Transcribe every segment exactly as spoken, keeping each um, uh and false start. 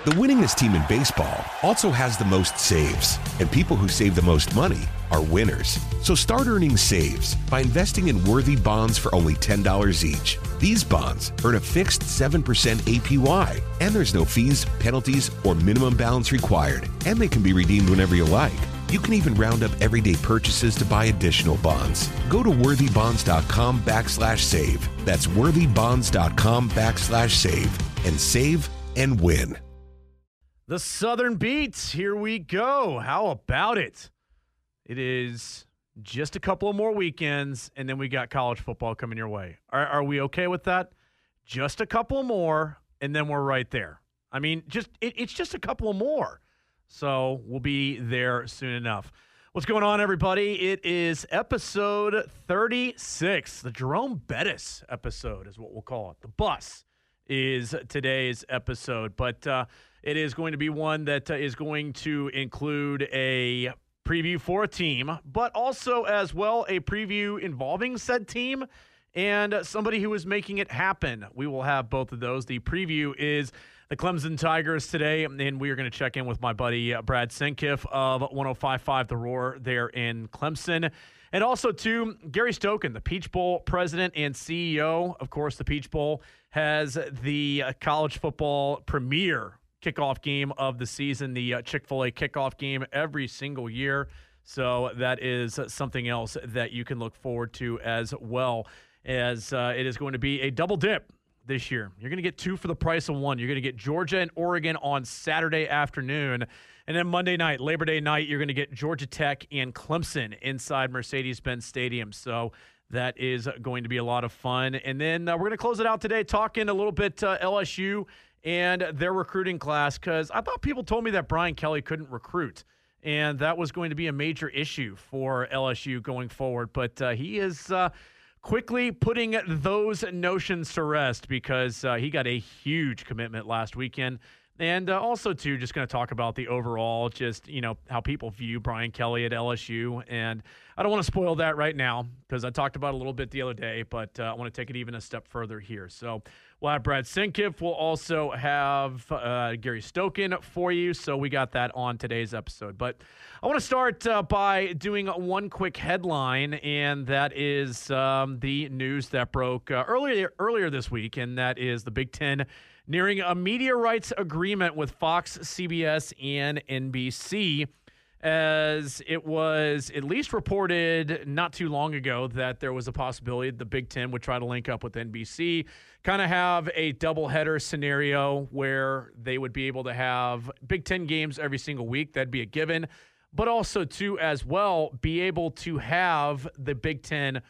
The winningest team in baseball also has the most saves, and people who save the most money are winners. So start earning saves by investing in worthy bonds for only ten dollars each. These bonds earn a fixed seven percent A P Y, and there's no fees, penalties, or minimum balance required, and they can be redeemed whenever you like. You can even round up everyday purchases to buy additional bonds. Go to worthybonds.com backslash save. That's worthybonds.com backslash save and save and win. The Southern Beats, here we go. How about it? It is just a couple of more weekends, and then we got college football coming your way. Are, are we okay with that? Just a couple more, and then we're right there. I mean, just it, it's just a couple more. So we'll be there soon enough. What's going on, everybody? It is episode thirty-six. The Jerome Bettis episode is what we'll call it. The Bus is today's episode, but uh, it is going to be one that uh, is going to include a preview for a team, but also as well a preview involving said team and somebody who is making it happen. We will have both of those. The preview is the Clemson Tigers today, and we are going to check in with my buddy uh, Brad Senkiff of one oh five point five The Roar there in Clemson. And also, too, Gary Stokan, the Peach Bowl president and C E O. Of course, the Peach Bowl has the uh, college football premier kickoff game of the season, the uh, Chick-fil-A kickoff game every single year. So that is something else that you can look forward to as well, as uh, it is going to be a double dip this year. You're going to get two for the price of one. You're going to get Georgia and Oregon on Saturday afternoon. And then Monday night, Labor Day night, you're going to get Georgia Tech and Clemson inside Mercedes-Benz Stadium. So that is going to be a lot of fun. And then uh, we're going to close it out today talking a little bit uh, L S U and their recruiting class, because I thought people told me that Brian Kelly couldn't recruit, and that was going to be a major issue for L S U going forward. But uh, he is uh, quickly putting those notions to rest, because uh, he got a huge commitment last weekend. And uh, also, too, just going to talk about the overall, just, you know, how people view Brian Kelly at L S U. And I don't want to spoil that right now, because I talked about it a little bit the other day, but uh, I want to take it even a step further here. So we'll have Brad Senkiff. We'll also have uh, Gary Stokan for you. So we got that on today's episode. But I want to start uh, by doing one quick headline, and that is um, the news that broke uh, earlier earlier this week, and that is the Big Ten nearing a media rights agreement with Fox, C B S, and N B C, as it was at least reported not too long ago that there was a possibility the Big Ten would try to link up with N B C, kind of have a doubleheader scenario where they would be able to have Big Ten games every single week. That'd be a given. But also, too, as well, be able to have the Big Ten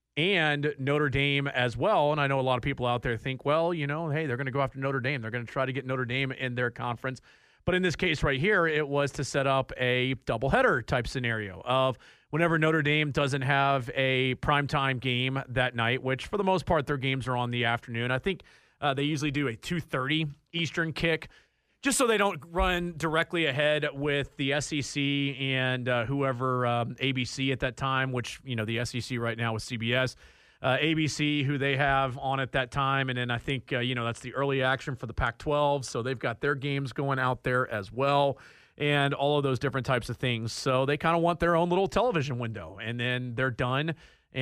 and Notre Dame as well. And I know a lot of people out there think, well, you know, hey, they're going to go after Notre Dame. They're going to try to get Notre Dame in their conference. But in this case right here, it was to set up a doubleheader type scenario of whenever Notre Dame doesn't have a primetime game that night, which for the most part, their games are on the afternoon. I think uh, they usually do a two thirty Eastern kick, just so they don't run directly ahead with the S E C and uh, whoever um, A B C at that time, which, you know, the S E C right now is C B S, uh, A B C, who they have on at that time. And then I think, uh, you know, that's the early action for the Pac twelve. So they've got their games going out there as well, and all of those different types of things. So they kind of want their own little television window, and then they're done.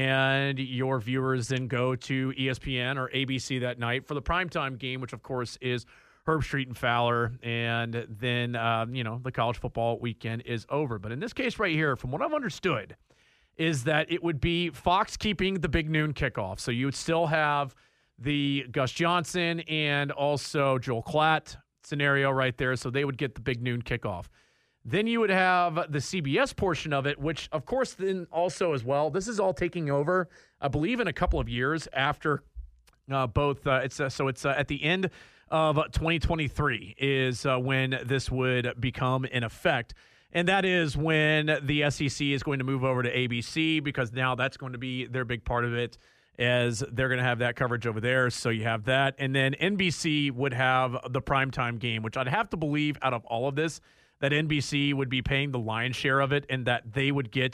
And your viewers then go to E S P N or A B C that night for the primetime game, which, of course, is Herb Street and Fowler, and then, um, you know, the college football weekend is over. But in this case right here, from what I've understood, is that it would be Fox keeping the big noon kickoff. So you would still have the Gus Johnson and also Joel Klatt scenario right there. So they would get the big noon kickoff. Then you would have the C B S portion of it, which, of course, then also as well, this is all taking over, I believe, in a couple of years after uh, both. Uh, it's uh, So it's uh, at the end of twenty twenty-three is uh, when this would become in effect. And that is when the S E C is going to move over to A B C, because now that's going to be their big part of it, as they're going to have that coverage over there. So you have that. And then N B C would have the primetime game, which I'd have to believe out of all of this, that N B C would be paying the lion's share of it, and that they would get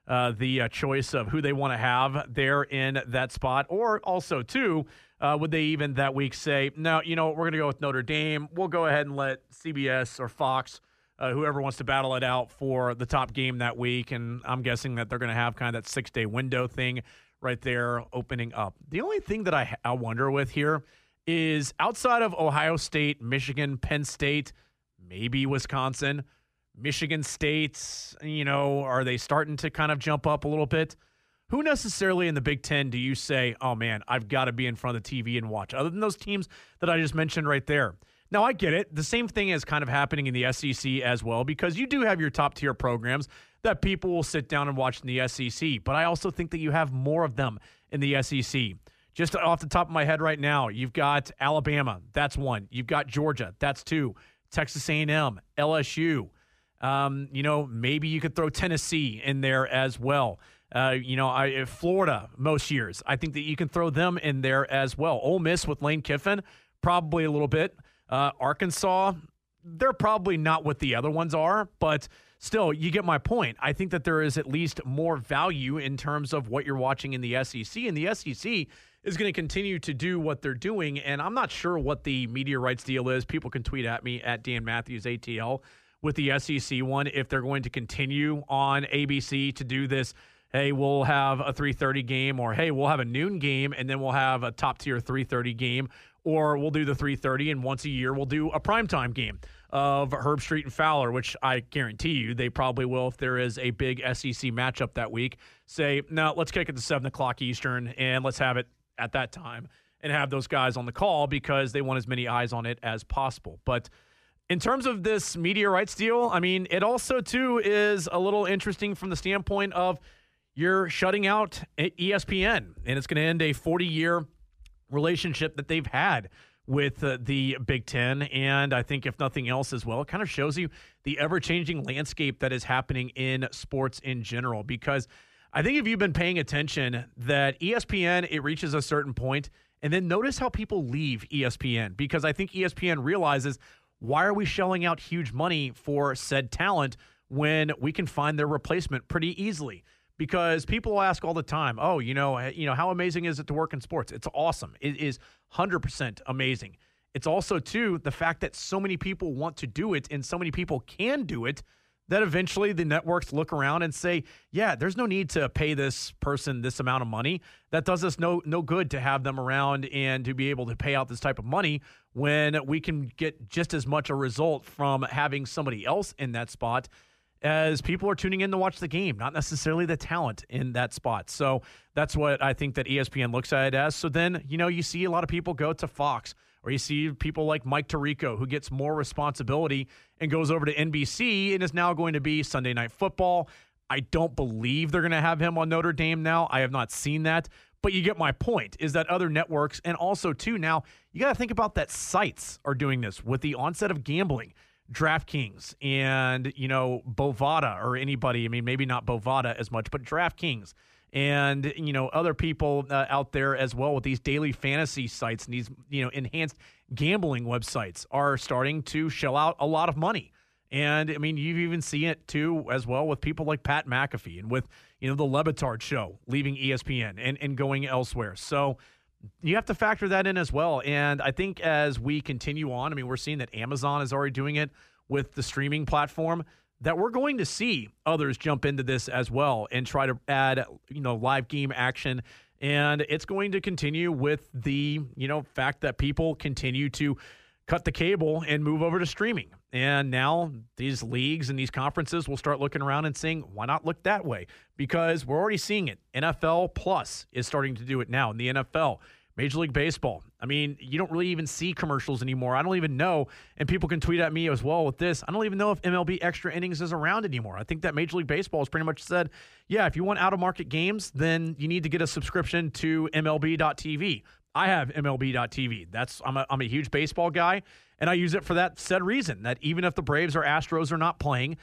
uh, the uh, choice of who they want to have there in that spot. Or also, too, uh, would they even that week say, no, you know what, we're going to go with Notre Dame. We'll go ahead and let C B S or Fox, uh, whoever wants to battle it out for the top game that week. And I'm guessing that they're going to have kind of that six-day window thing right there opening up. The only thing that I, I wonder with here is outside of Ohio State, Michigan, Penn State, maybe Wisconsin, Michigan State, you know, are they starting to kind of jump up a little bit? Who necessarily in the Big Ten do you say, oh, man, I've got to be in front of the T V and watch, other than those teams that I just mentioned right there? Now, I get it. The same thing is kind of happening in the S E C as well, because you do have your top-tier programs that people will sit down and watch in the S E C, but I also think that you have more of them in the S E C. Just off the top of my head right now, you've got Alabama. That's one. You've got Georgia. That's two. Texas A and M, L S U. Um, you know, maybe you could throw Tennessee in there as well. Uh, you know, I, Florida most years. I think that you can throw them in there as well. Ole Miss with Lane Kiffin, probably a little bit. Uh, Arkansas, they're probably not what the other ones are, but still, you get my point. I think that there is at least more value in terms of what you're watching in the S E C, and the S E C is going to continue to do what they're doing, and I'm not sure what the media rights deal is. People can tweet at me at Dan Matthews A T L with the S E C one if they're going to continue on A B C to do this. Hey, we'll have a three thirty game, or hey, we'll have a noon game, and then we'll have a top-tier three thirty game, or we'll do the three thirty, and once a year we'll do a primetime game of Herb Street and Fowler, which I guarantee you they probably will if there is a big S E C matchup that week. Say, no, let's kick it to seven o'clock Eastern, and let's have it at that time and have those guys on the call because they want as many eyes on it as possible. But in terms of this media rights deal, I mean, it also, too, is a little interesting from the standpoint of you're shutting out E S P N, and it's going to end a forty-year relationship that they've had with uh, the Big Ten. And I think if nothing else as well, it kind of shows you the ever-changing landscape that is happening in sports in general. Because I think if you've been paying attention that E S P N, it reaches a certain point, and then notice how people leave E S P N. Because I think E S P N realizes, why are we shelling out huge money for said talent when we can find their replacement pretty easily? Because people ask all the time, oh, you know, you know, how amazing is it to work in sports? It's awesome. It is one hundred percent amazing. It's also, too, the fact that so many people want to do it and so many people can do it that eventually the networks look around and say, yeah, there's no need to pay this person this amount of money. That does us no no good to have them around and to be able to pay out this type of money when we can get just as much a result from having somebody else in that spot as people are tuning in to watch the game, not necessarily the talent in that spot. So that's what I think that E S P N looks at it as. So then, you know, you see a lot of people go to Fox, or you see people like Mike Tirico, who gets more responsibility and goes over to N B C and is now going to be Sunday Night Football. I don't believe they're going to have him on Notre Dame now. I have not seen that. But you get my point, is that other networks, and also, too, now you got to think about that sites are doing this with the onset of gambling. DraftKings and, you know, Bovada or anybody, I mean, maybe not Bovada as much, but DraftKings and, you know, other people uh, out there as well with these daily fantasy sites and these, you know, enhanced gambling websites are starting to shell out a lot of money. And, I mean, you even see it, too, as well with people like Pat McAfee and with, you know, the Le Batard show leaving E S P N and, and going elsewhere. So you have to factor that in as well. And I think as we continue on, I mean, we're seeing that Amazon is already doing it with the streaming platform, that we're going to see others jump into this as well and try to add, you know, live game action. And it's going to continue with the, you know, fact that people continue to cut the cable and move over to streaming. And now these leagues and these conferences will start looking around and saying, why not look that way? Because we're already seeing it. N F L Plus is starting to do it now in the N F L. Major League Baseball. I mean, you don't really even see commercials anymore. I don't even know, and people can tweet at me as well with this, I don't even know if M L B Extra Innings is around anymore. I think that Major League Baseball has pretty much said, yeah, if you want out-of-market games, then you need to get a subscription to M L B dot T V. I have M L B dot T V. That's I'm a, I'm a huge baseball guy, and I use it for that said reason, that even if the Braves or Astros are not playing,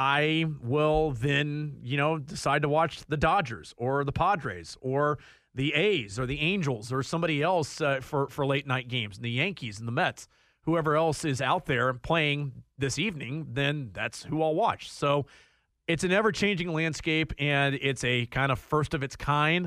I will then, you know, decide to watch the Dodgers or the Padres or the A's or the Angels or somebody else uh, for, for late night games, the Yankees and the Mets, whoever else is out there playing this evening, then that's who I'll watch. So it's an ever-changing landscape, and it's a kind of first-of-its-kind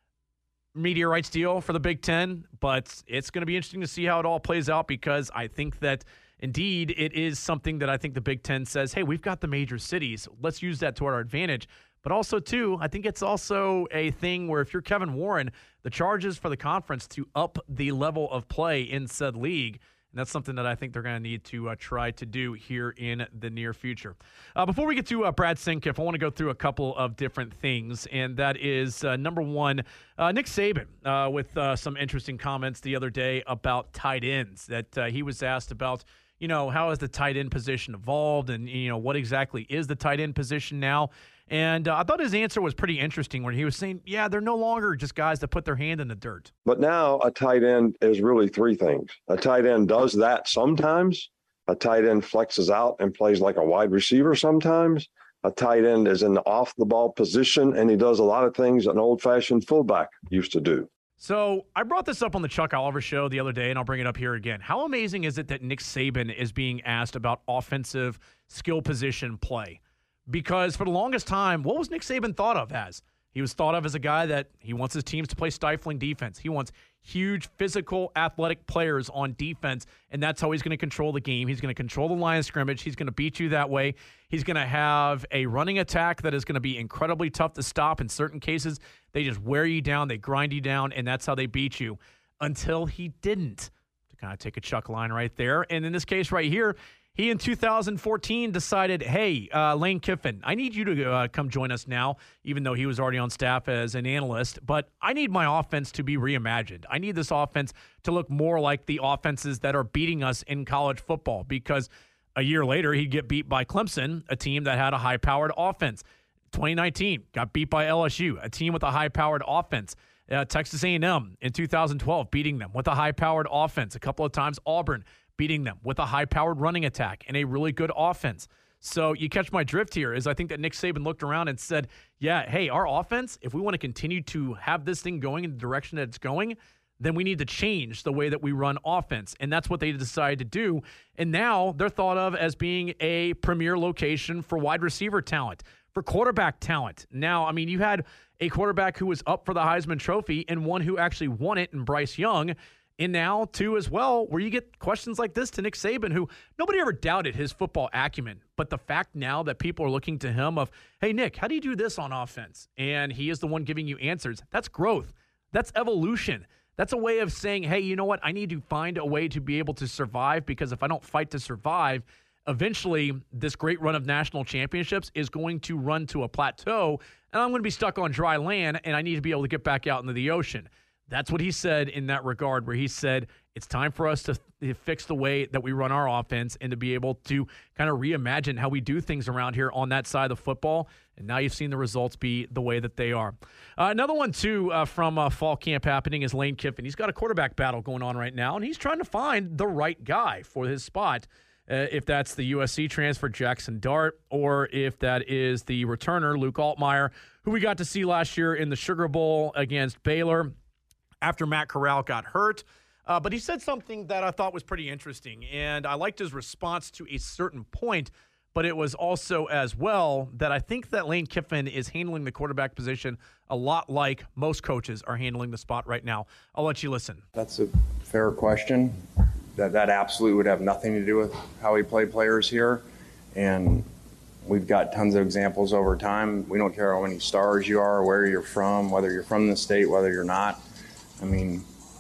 media rights deal for the Big Ten, but it's going to be interesting to see how it all plays out because I think that indeed it is something that I think the Big Ten says, hey, we've got the major cities. Let's use that to our advantage. But also, too, I think it's also a thing where if you're Kevin Warren, the charge is for the conference to up the level of play in said league. And that's something that I think they're going to need to uh, try to do here in the near future. Uh, before we get to uh, Brad Sinkiff, I want to go through a couple of different things. And that is, uh, number one, uh, Nick Saban uh, with uh, some interesting comments the other day about tight ends. That uh, he was asked about, you know, how has the tight end position evolved and, you know, what exactly is the tight end position now? And uh, I thought his answer was pretty interesting when he was saying, yeah, they're no longer just guys that put their hand in the dirt. But now a tight end is really three things. A tight end does that sometimes. A tight end flexes out and plays like a wide receiver sometimes. A tight end is in the off-the-ball position, and he does a lot of things an old-fashioned fullback used to do. So I brought this up on the Chuck Oliver show the other day, and I'll bring it up here again. How amazing is it that Nick Saban is being asked about offensive skill position play? Because for the longest time, what was Nick Saban thought of as? He was thought of as a guy that he wants his teams to play stifling defense. He wants huge, physical, athletic players on defense, and that's how he's going to control the game. He's going to control the line of scrimmage. He's going to beat you that way. He's going to have a running attack that is going to be incredibly tough to stop. In certain cases, they just wear you down, they grind you down, and that's how they beat you. Until he didn't. To kind of take a Chuck line right there. And in this case right here, he, in two thousand fourteen, decided, hey, uh, Lane Kiffin, I need you to uh, come join us now, even though he was already on staff as an analyst. But I need my offense to be reimagined. I need this offense to look more like the offenses that are beating us in college football, because a year later, he'd get beat by Clemson, a team that had a high-powered offense. twenty nineteen, got beat by L S U, a team with a high-powered offense. Uh, Texas A and M in two thousand twelve, beating them with a high-powered offense. A couple of times, Auburn beating them with a high-powered running attack and a really good offense. So you catch my drift here is I think that Nick Saban looked around and said, yeah, hey, our offense, if we want to continue to have this thing going in the direction that it's going, then we need to change the way that we run offense. And that's what they decided to do. And now they're thought of as being a premier location for wide receiver talent, for quarterback talent. Now, I mean, you had a quarterback who was up for the Heisman Trophy and one who actually won it in Bryce Young. And now, too, as well, where you get questions like this to Nick Saban, who nobody ever doubted his football acumen. But the fact now that people are looking to him of, hey, Nick, how do you do this on offense? And he is the one giving you answers. That's growth. That's evolution. That's a way of saying, hey, you know what? I need to find a way to be able to survive, because if I don't fight to survive, eventually this great run of national championships is going to run to a plateau, and I'm going to be stuck on dry land, and I need to be able to get back out into the ocean. That's what he said in that regard, where he said it's time for us to th- fix the way that we run our offense and to be able to kind of reimagine how we do things around here on that side of the football. And now you've seen the results be the way that they are. Uh, another one, too, uh, from uh, fall camp happening is Lane Kiffin. He's got a quarterback battle going on right now, and he's trying to find the right guy for his spot. Uh, if that's the U S C transfer Jackson Dart, or if that is the returner Luke Altmyer, who we got to see last year in the Sugar Bowl against Baylor after Matt Corral got hurt. Uh, but he said something that I thought was pretty interesting, and I liked his response to a certain point, but it was also as well that I think that Lane Kiffin is handling the quarterback position a lot like most coaches are handling the spot right now. I'll let you listen. That's a fair question. That that absolutely would have nothing to do with how we play players here, and we've got tons of examples over time. We don't care how many stars you are, where you're from, whether you're from the state, whether you're not. I mean,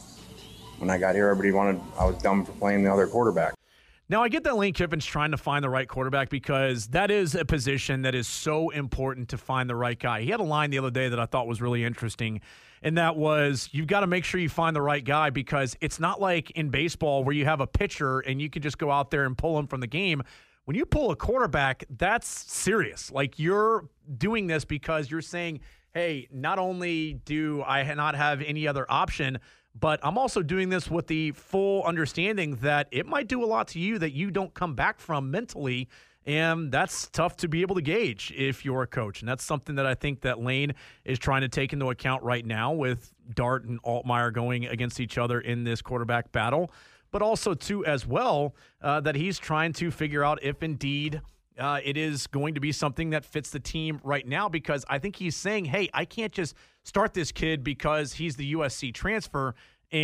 when I got here, everybody wanted, I was dumb for playing the other quarterback. Now, I get that Lane Kiffin's trying to find the right quarterback, because that is a position that is so important to find the right guy. He had a line the other day that I thought was really interesting, and that was, you've got to make sure you find the right guy, because it's not like in baseball where you have a pitcher and you can just go out there and pull him from the game. When you pull a quarterback, that's serious. Like, you're doing this because you're saying, hey, not only do I not have any other option, but I'm also doing this with the full understanding that it might do a lot to you that you don't come back from mentally, and that's tough to be able to gauge if you're a coach. And that's something that I think that Lane is trying to take into account right now with Dart and Altmyer going against each other in this quarterback battle, but also, too, as well, uh, that he's trying to figure out if indeed uh, it is going to be something that fits the team right now, because I think he's saying, hey, I can't just start this kid because he's the U S C transfer,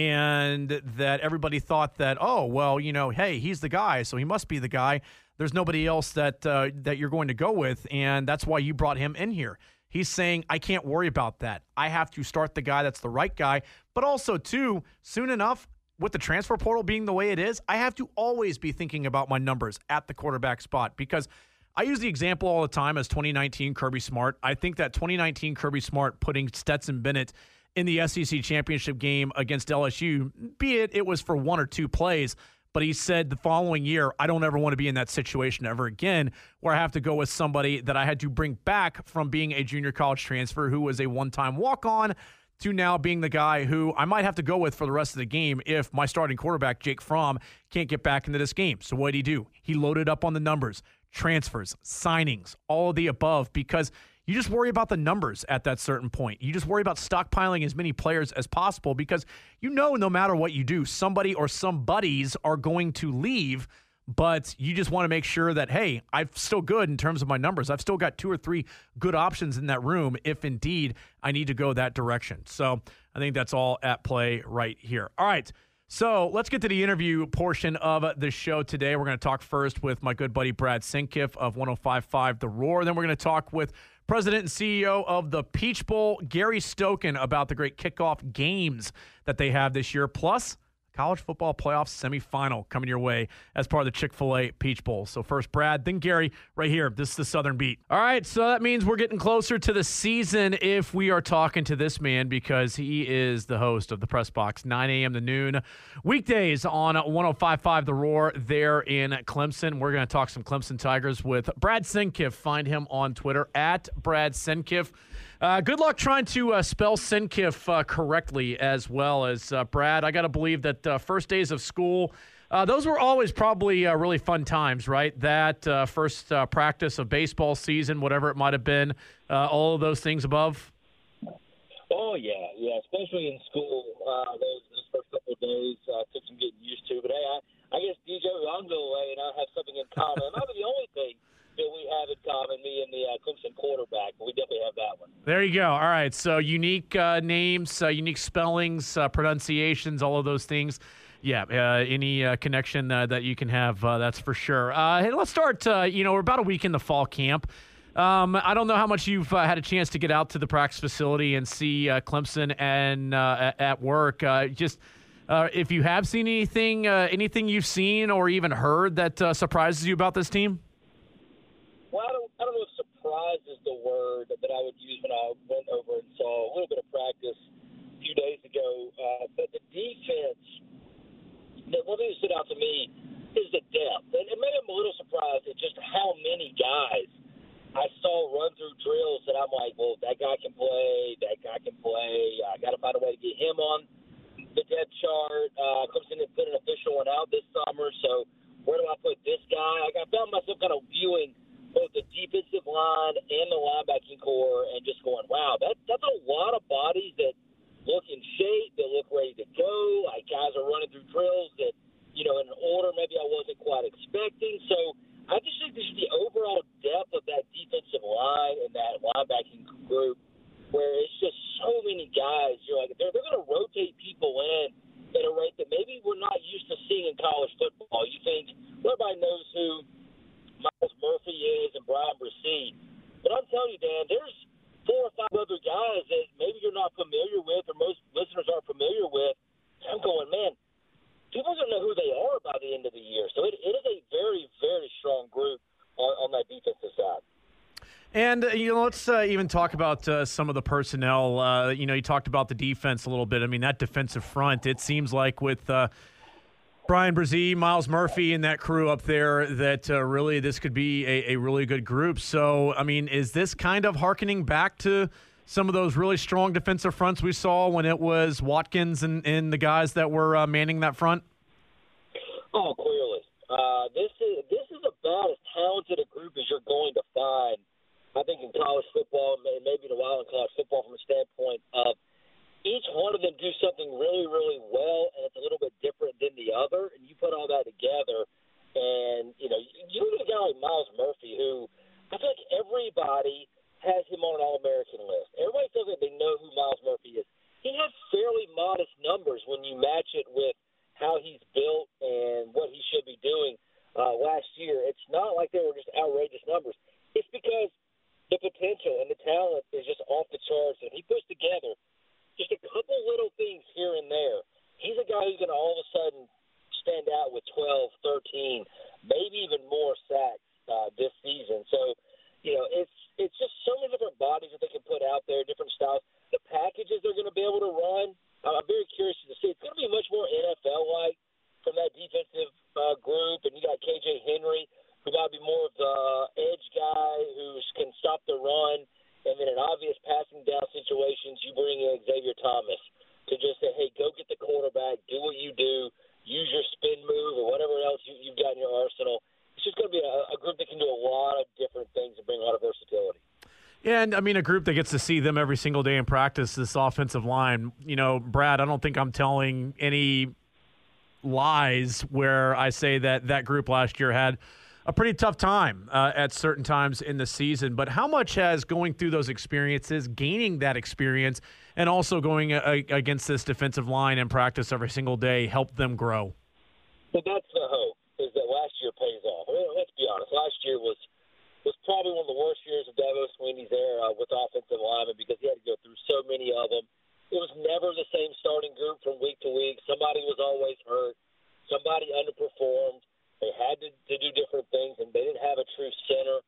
and that everybody thought that, oh, well, you know, hey, he's the guy, so he must be the guy. There's nobody else that uh, that you're going to go with, and that's why you brought him in here. He's saying, I can't worry about that. I have to start the guy that's the right guy. But also, too, soon enough, with the transfer portal being the way it is, I have to always be thinking about my numbers at the quarterback spot, because I use the example all the time as twenty nineteen Kirby Smart. I think that twenty nineteen Kirby Smart putting Stetson Bennett in the S E C championship game against L S U, be it it was for one or two plays, but he said the following year, I don't ever want to be in that situation ever again, where I have to go with somebody that I had to bring back from being a junior college transfer who was a one-time walk-on to now being the guy who I might have to go with for the rest of the game if my starting quarterback, Jake Fromm, can't get back into this game. So what did he do? He loaded up on the numbers, transfers, signings, all of the above, because you just worry about the numbers at that certain point. You just worry about stockpiling as many players as possible, because you know no matter what you do, somebody or some buddies are going to leave, but you just want to make sure that, hey, I'm still good in terms of my numbers. I've still got two or three good options in that room if indeed I need to go that direction. So I think that's all at play right here. All right. So let's get to the interview portion of the show today. We're going to talk first with my good buddy Brad Sinkiff of one oh five point five The Roar. Then we're going to talk with President and C E O of the Peach Bowl, Gary Stokan, about the great kickoff games that they have this year, plus college football playoff semifinal coming your way as part of the Chick-fil-A Peach Bowl. So first Brad, then Gary, right here. This is the Southern Beat. All right, so that means we're getting closer to the season if we are talking to this man, because he is the host of the Press Box, nine a.m. to noon, weekdays on one oh five point five The Roar there in Clemson. We're going to talk some Clemson Tigers with Brad Sinkiff. Find him on Twitter, at Brad Sinkiff. Uh, good luck trying to uh, spell Sinkiff uh, correctly as well as uh, Brad. I got to believe that uh, first days of school, uh, those were always probably uh, really fun times, right? That uh, first uh, practice of baseball season, whatever it might have been, uh, all of those things above. Oh, yeah, yeah, especially in school. Uh, those, those first couple of days uh, took some getting used to. But, hey, I, I guess D J Longo and I have something in common. It might be the only thing that we have in common, me and the uh, Clemson quarterback, but we definitely have that one. There you go. All right, so unique uh, names, uh, unique spellings, uh, pronunciations, all of those things. Yeah, uh, any uh, connection uh, that you can have, uh, that's for sure. Uh, hey, let's start, uh, you know, we're about a week in the fall camp. Um, I don't know how much you've uh, had a chance to get out to the practice facility and see uh, Clemson and uh, at work. Uh, just uh, if you have seen anything, uh, anything you've seen or even heard that uh, surprises you about this team? Well, I don't, I don't know if surprise is the word that I would use when I went over and saw a little bit of practice a few days ago. Uh, but the defense, the one thing that stood out to me is the depth. And it made me a little surprised at just how many guys I saw run through drills that I'm like, well, that guy can play, that guy can play. I got to find a way to get him on the depth chart. Uh, Clemson didn't put an official one out this summer, so where do I put this guy? I found myself kind of viewing both the defensive line and the linebacking core and just going, wow, that, that's a lot of bodies that look in shape, that look ready to go. Like, guys are running through drills that, you know, in an order maybe I wasn't quite expecting. So I just think this is the overall depth of that defensive line and that linebacking group, where it's just so many guys. You're like, they're, they're going to rotate people in at a rate that maybe we're not used to seeing in college football. You think, well, everybody knows who Myles Murphy is and Brian Bresee. But I'm telling you, Dan, there's four or five other guys that maybe you're not familiar with or most listeners aren't familiar with. I'm going, man, people are going to know who they are by the end of the year. So it, it is a very, very strong group on, on that defensive side. And, uh, you know, let's uh, even talk about uh, some of the personnel. Uh, you know, you talked about the defense a little bit. I mean, that defensive front, it seems like with uh, – Brian Bresee, Myles Murphy, and that crew up there, that uh, really this could be a, a really good group. So, I mean, is this kind of hearkening back to some of those really strong defensive fronts we saw when it was Watkins and, and the guys that were uh, manning that front? Oh, clearly. Uh, this is this is about as talented a group as you're going to find, I think, in college football, and maybe in a while in college football from a standpoint of each one of them do something really, really well, and it's a little bit different than the other. And you put all that together, and, you know, you look at a guy like Myles Murphy, who I feel like everybody has him on an All-American list. Everybody feels like they know who Myles Murphy is. He has fairly modest numbers when you match it with how he's built and what he should be doing uh, last year. It's not like they were just outrageous numbers. It's because the potential and the talent is just off the charts, and he puts together just a couple little things here and there. He's a guy who's going to all of a sudden stand out with twelve, thirteen, maybe even more sacks uh, this season. So, you know, it's it's just so many different bodies that they can put out there, different styles. The packages they're going to be able to run, I'm very curious to see. It's going to be much more N F L-like from that defensive uh, group. And you got K J Henry, who might be more of the edge guy who can stop the run. And then in obvious passing down situations, you bring in Xavier Thomas to just say, hey, go get the quarterback, do what you do, use your spin move or whatever else you, you've got in your arsenal. It's just going to be a, a group that can do a lot of different things and bring a lot of versatility. And, I mean, a group that gets to see them every single day in practice, this offensive line. You know, Brad, I don't think I'm telling any lies where I say that that group last year had a pretty tough time uh, at certain times in the season. But how much has going through those experiences, gaining that experience, and also going a- against this defensive line in practice every single day helped them grow? Well, that's the hope, is that last year pays off. I mean, let's be honest. Last year was – was probably one of the worst years of Dabo Swinney's era with offensive linemen because he had to go through so many of them. It was never the same starting group from week to week. Somebody was always hurt. Somebody underperformed. They had to, to do different things, and they didn't have a true center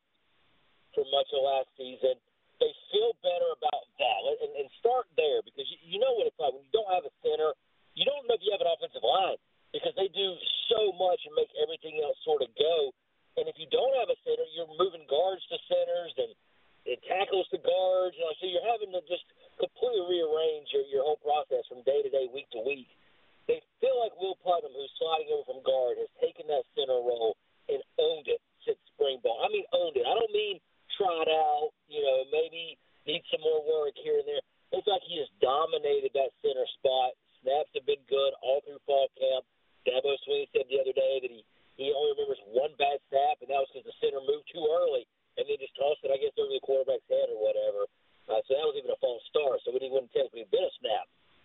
for much of last season. They feel better about that. And, and start there because you, you know what it's like. When you don't have a center, you don't know if you have an offensive line because they do so much and make everything else sort of go. And if you don't have a center, you're moving guards to centers and, and tackles to guards. You know, so you're having to just completely rearrange your, your whole process from day to day, week to week. They feel like Will Putnam, who's sliding over from guard, has taken that center role and owned it since spring ball. I mean, owned it. I don't mean trot out, you know, maybe need some more work here and there. It's like he has dominated that center spot. Snaps have been good all through fall camp. Dabo Swinney said the other day that he He only remembers one bad snap, and that was because the center moved too early, and they just tossed it, I guess, over the quarterback's head or whatever. Uh, so that was even a false start, so it wouldn't technically have been a snap.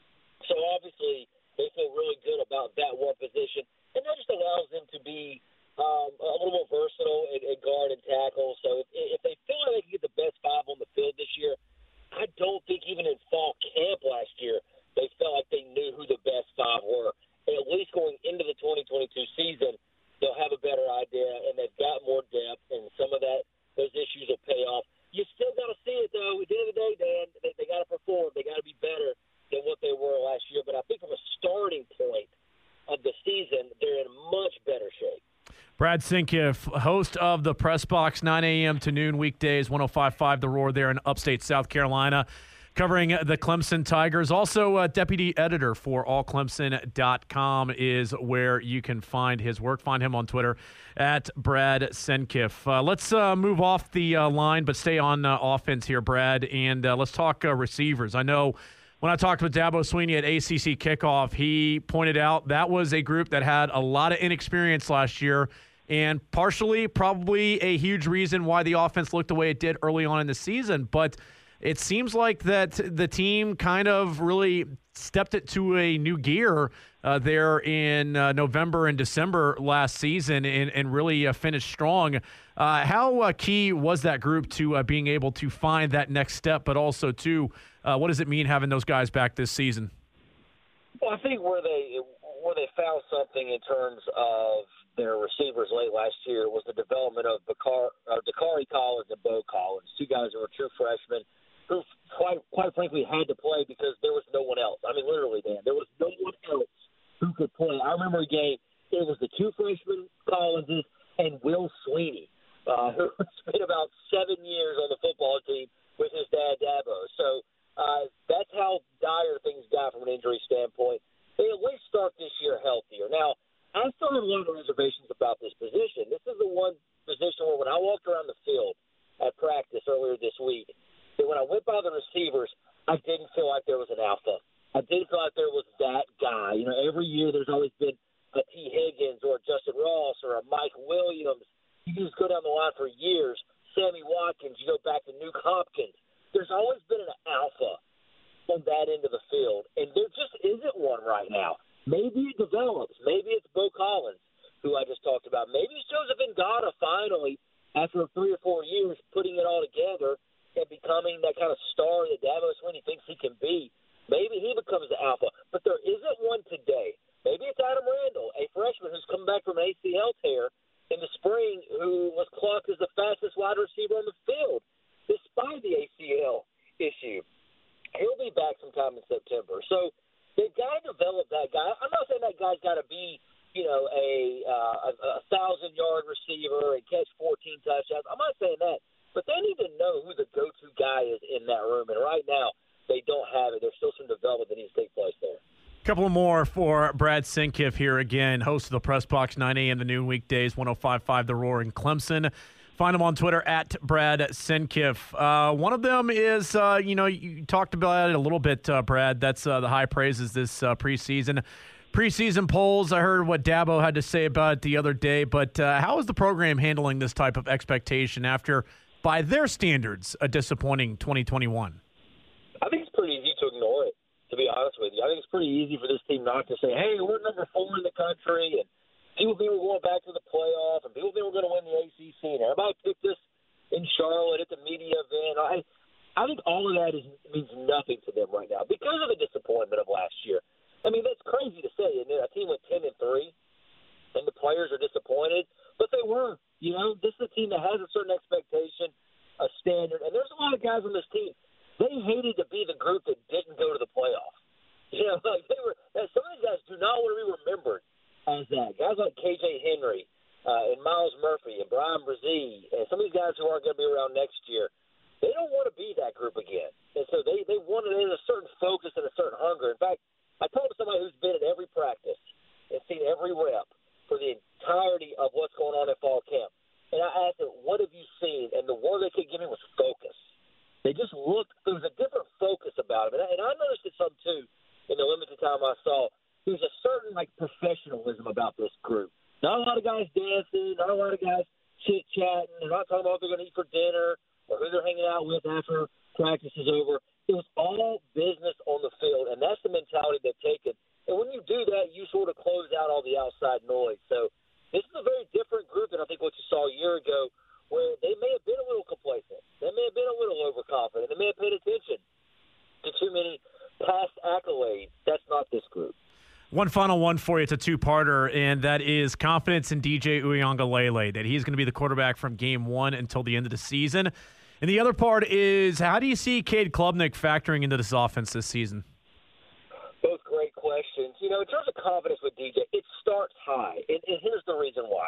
So obviously they feel really good about that one position, and that just allows them to be um, a little more versatile at, at guard and tackle. So if, if they feel like they can get the best five on the field this year, I don't think even in fall camp last year they felt like they knew who the best five were. And at least going into the twenty twenty-two season, they'll have a better idea, and they've got more depth, and some of that, those issues will pay off. You still got to see it, though. At the end of the day, Dan, they, they got to perform. They got to be better than what they were last year. But I think from a starting point of the season, they're in much better shape. Brad Sinkiff, host of the Press Box, nine a.m. to noon weekdays, one oh five point five The Roar there in upstate South Carolina, covering the Clemson Tigers. Also, uh, deputy editor for all clemson dot com is where you can find his work. Find him on Twitter at Brad Sinkiff. Uh, let's uh, move off the uh, line, but stay on uh, offense here, Brad, and uh, let's talk uh, receivers. I know when I talked with Dabo Swinney at A C C kickoff, he pointed out that was a group that had a lot of inexperience last year, and partially probably a huge reason why the offense looked the way it did early on in the season. But it seems like that the team kind of really stepped it to a new gear uh, there in uh, November and December last season and, and really uh, finished strong. Uh, how uh, key was that group to uh, being able to find that next step, but also, too, uh, what does it mean having those guys back this season? Well, I think where they where they found something in terms of their receivers late last year was the development of Bakar, uh, Dakari Collins and Bo Collins, two guys who were true freshmen, who quite quite frankly had to play because there was no one else. I mean, literally, Dan, there was no one else who could play. I remember a game, it was the two freshmen, Collinses, and Will Sweeney, uh, who spent about seven years on the football team with his dad, Dabo. So uh, that's how dire things got from an injury standpoint. They at least start this year healthier. Now, I still have a lot of reservations about this position. This is the one position where when I walked around the field at practice earlier this week, that when I went by the receivers, I didn't feel like there was an alpha. I didn't feel like there was that guy. You know, every year there's always been a T. Higgins or a Justin Ross or a Mike Williams. You can just go down the line for years. Sammy Watkins, you go back to Nuke Hopkins. There's always been an alpha on that end of the field, and there just isn't one right now. Maybe it develops. Maybe it's Bo Collins, who I just talked about. Maybe it's Joseph Ngata finally, after three or four years, putting it all together and becoming that kind of star that Dabo Swinney thinks he can be. Maybe he becomes the alpha. But there isn't one today. Maybe it's Adam Randall, a freshman who's come back from an A C L tear in the spring, who was clocked as the fastest wide receiver on the field, despite the A C L issue. He'll be back sometime in September. So they've got to develop that guy. I'm not saying that guy's got to be, you know, a uh, a thousand-yard receiver and catch fourteen touchdowns. I'm not saying that. But they need to know who the go-to guy is in that room. And right now, they don't have it. There's still some development that needs to take place there. Couple more for Brad Senkiff here again, host of the Press Box, nine a.m. the noon weekdays, one oh five point five The Roar in Clemson. Find him on Twitter at Brad Senkiff. Uh, one of them is, uh, you know, you talked about it a little bit, uh, Brad. That's uh, the high praises this uh, preseason. Preseason polls, I heard what Dabo had to say about it the other day, but uh, how is the program handling this type of expectation after, by their standards, a disappointing twenty twenty-one? I think it's pretty easy to ignore it, to be honest with you. I think it's pretty easy for this team not to say, hey, we're number four in the country, and people think we're going back to the playoff, and people think we're going to win the A C C. And everybody picked this in Charlotte at the media event. I I think all of that is, means nothing to them right now because of the disappointment of last year. I mean, that's crazy to say. And a team went ten and three, and the players are disappointed, but they were. You know, this is a team that has a certain expectation, a standard, and there's a lot of guys on this team. They hated to be the group that didn't go to the playoff. You know, like they were. Some of these guys do not want to be remembered as that. Guys like K J Henry uh, and Miles Murphy and Brian Brzee and some of these guys who aren't going to be around next year, they don't want to be that group again. And so they they wanted a certain focus and a certain hunger. In fact, I told somebody who's been at every practice and seen every rep for the entirety of what's going on at fall camp, and I asked them, "What have you seen?" And the word they could give me was focus. They just looked – there was a different focus about it. And I, and I noticed it some, too, in the limited time I saw. There's a certain, like, professionalism about this group. Not a lot of guys dancing, not a lot of guys chit-chatting. They're not talking about what they're going to eat for dinner or who they're hanging out with after practice is over. It was all business on the field, and that's the mentality they've taken. And when you do that, you sort of close out all the outside noise. So this is a very different group than I think what you saw a year ago, where they may have been a little complacent. They may have been a little overconfident. They may have paid attention to too many past accolades. That's not this group. One final one for you. It's a two-parter, and that is confidence in D J Uiagalelei, that he's going to be the quarterback from game one until the end of the season. And the other part is, how do you see Cade Klubnik factoring into this offense this season? Both great questions. You know, in terms of confidence with D J, it starts high, and, and here's the reason why.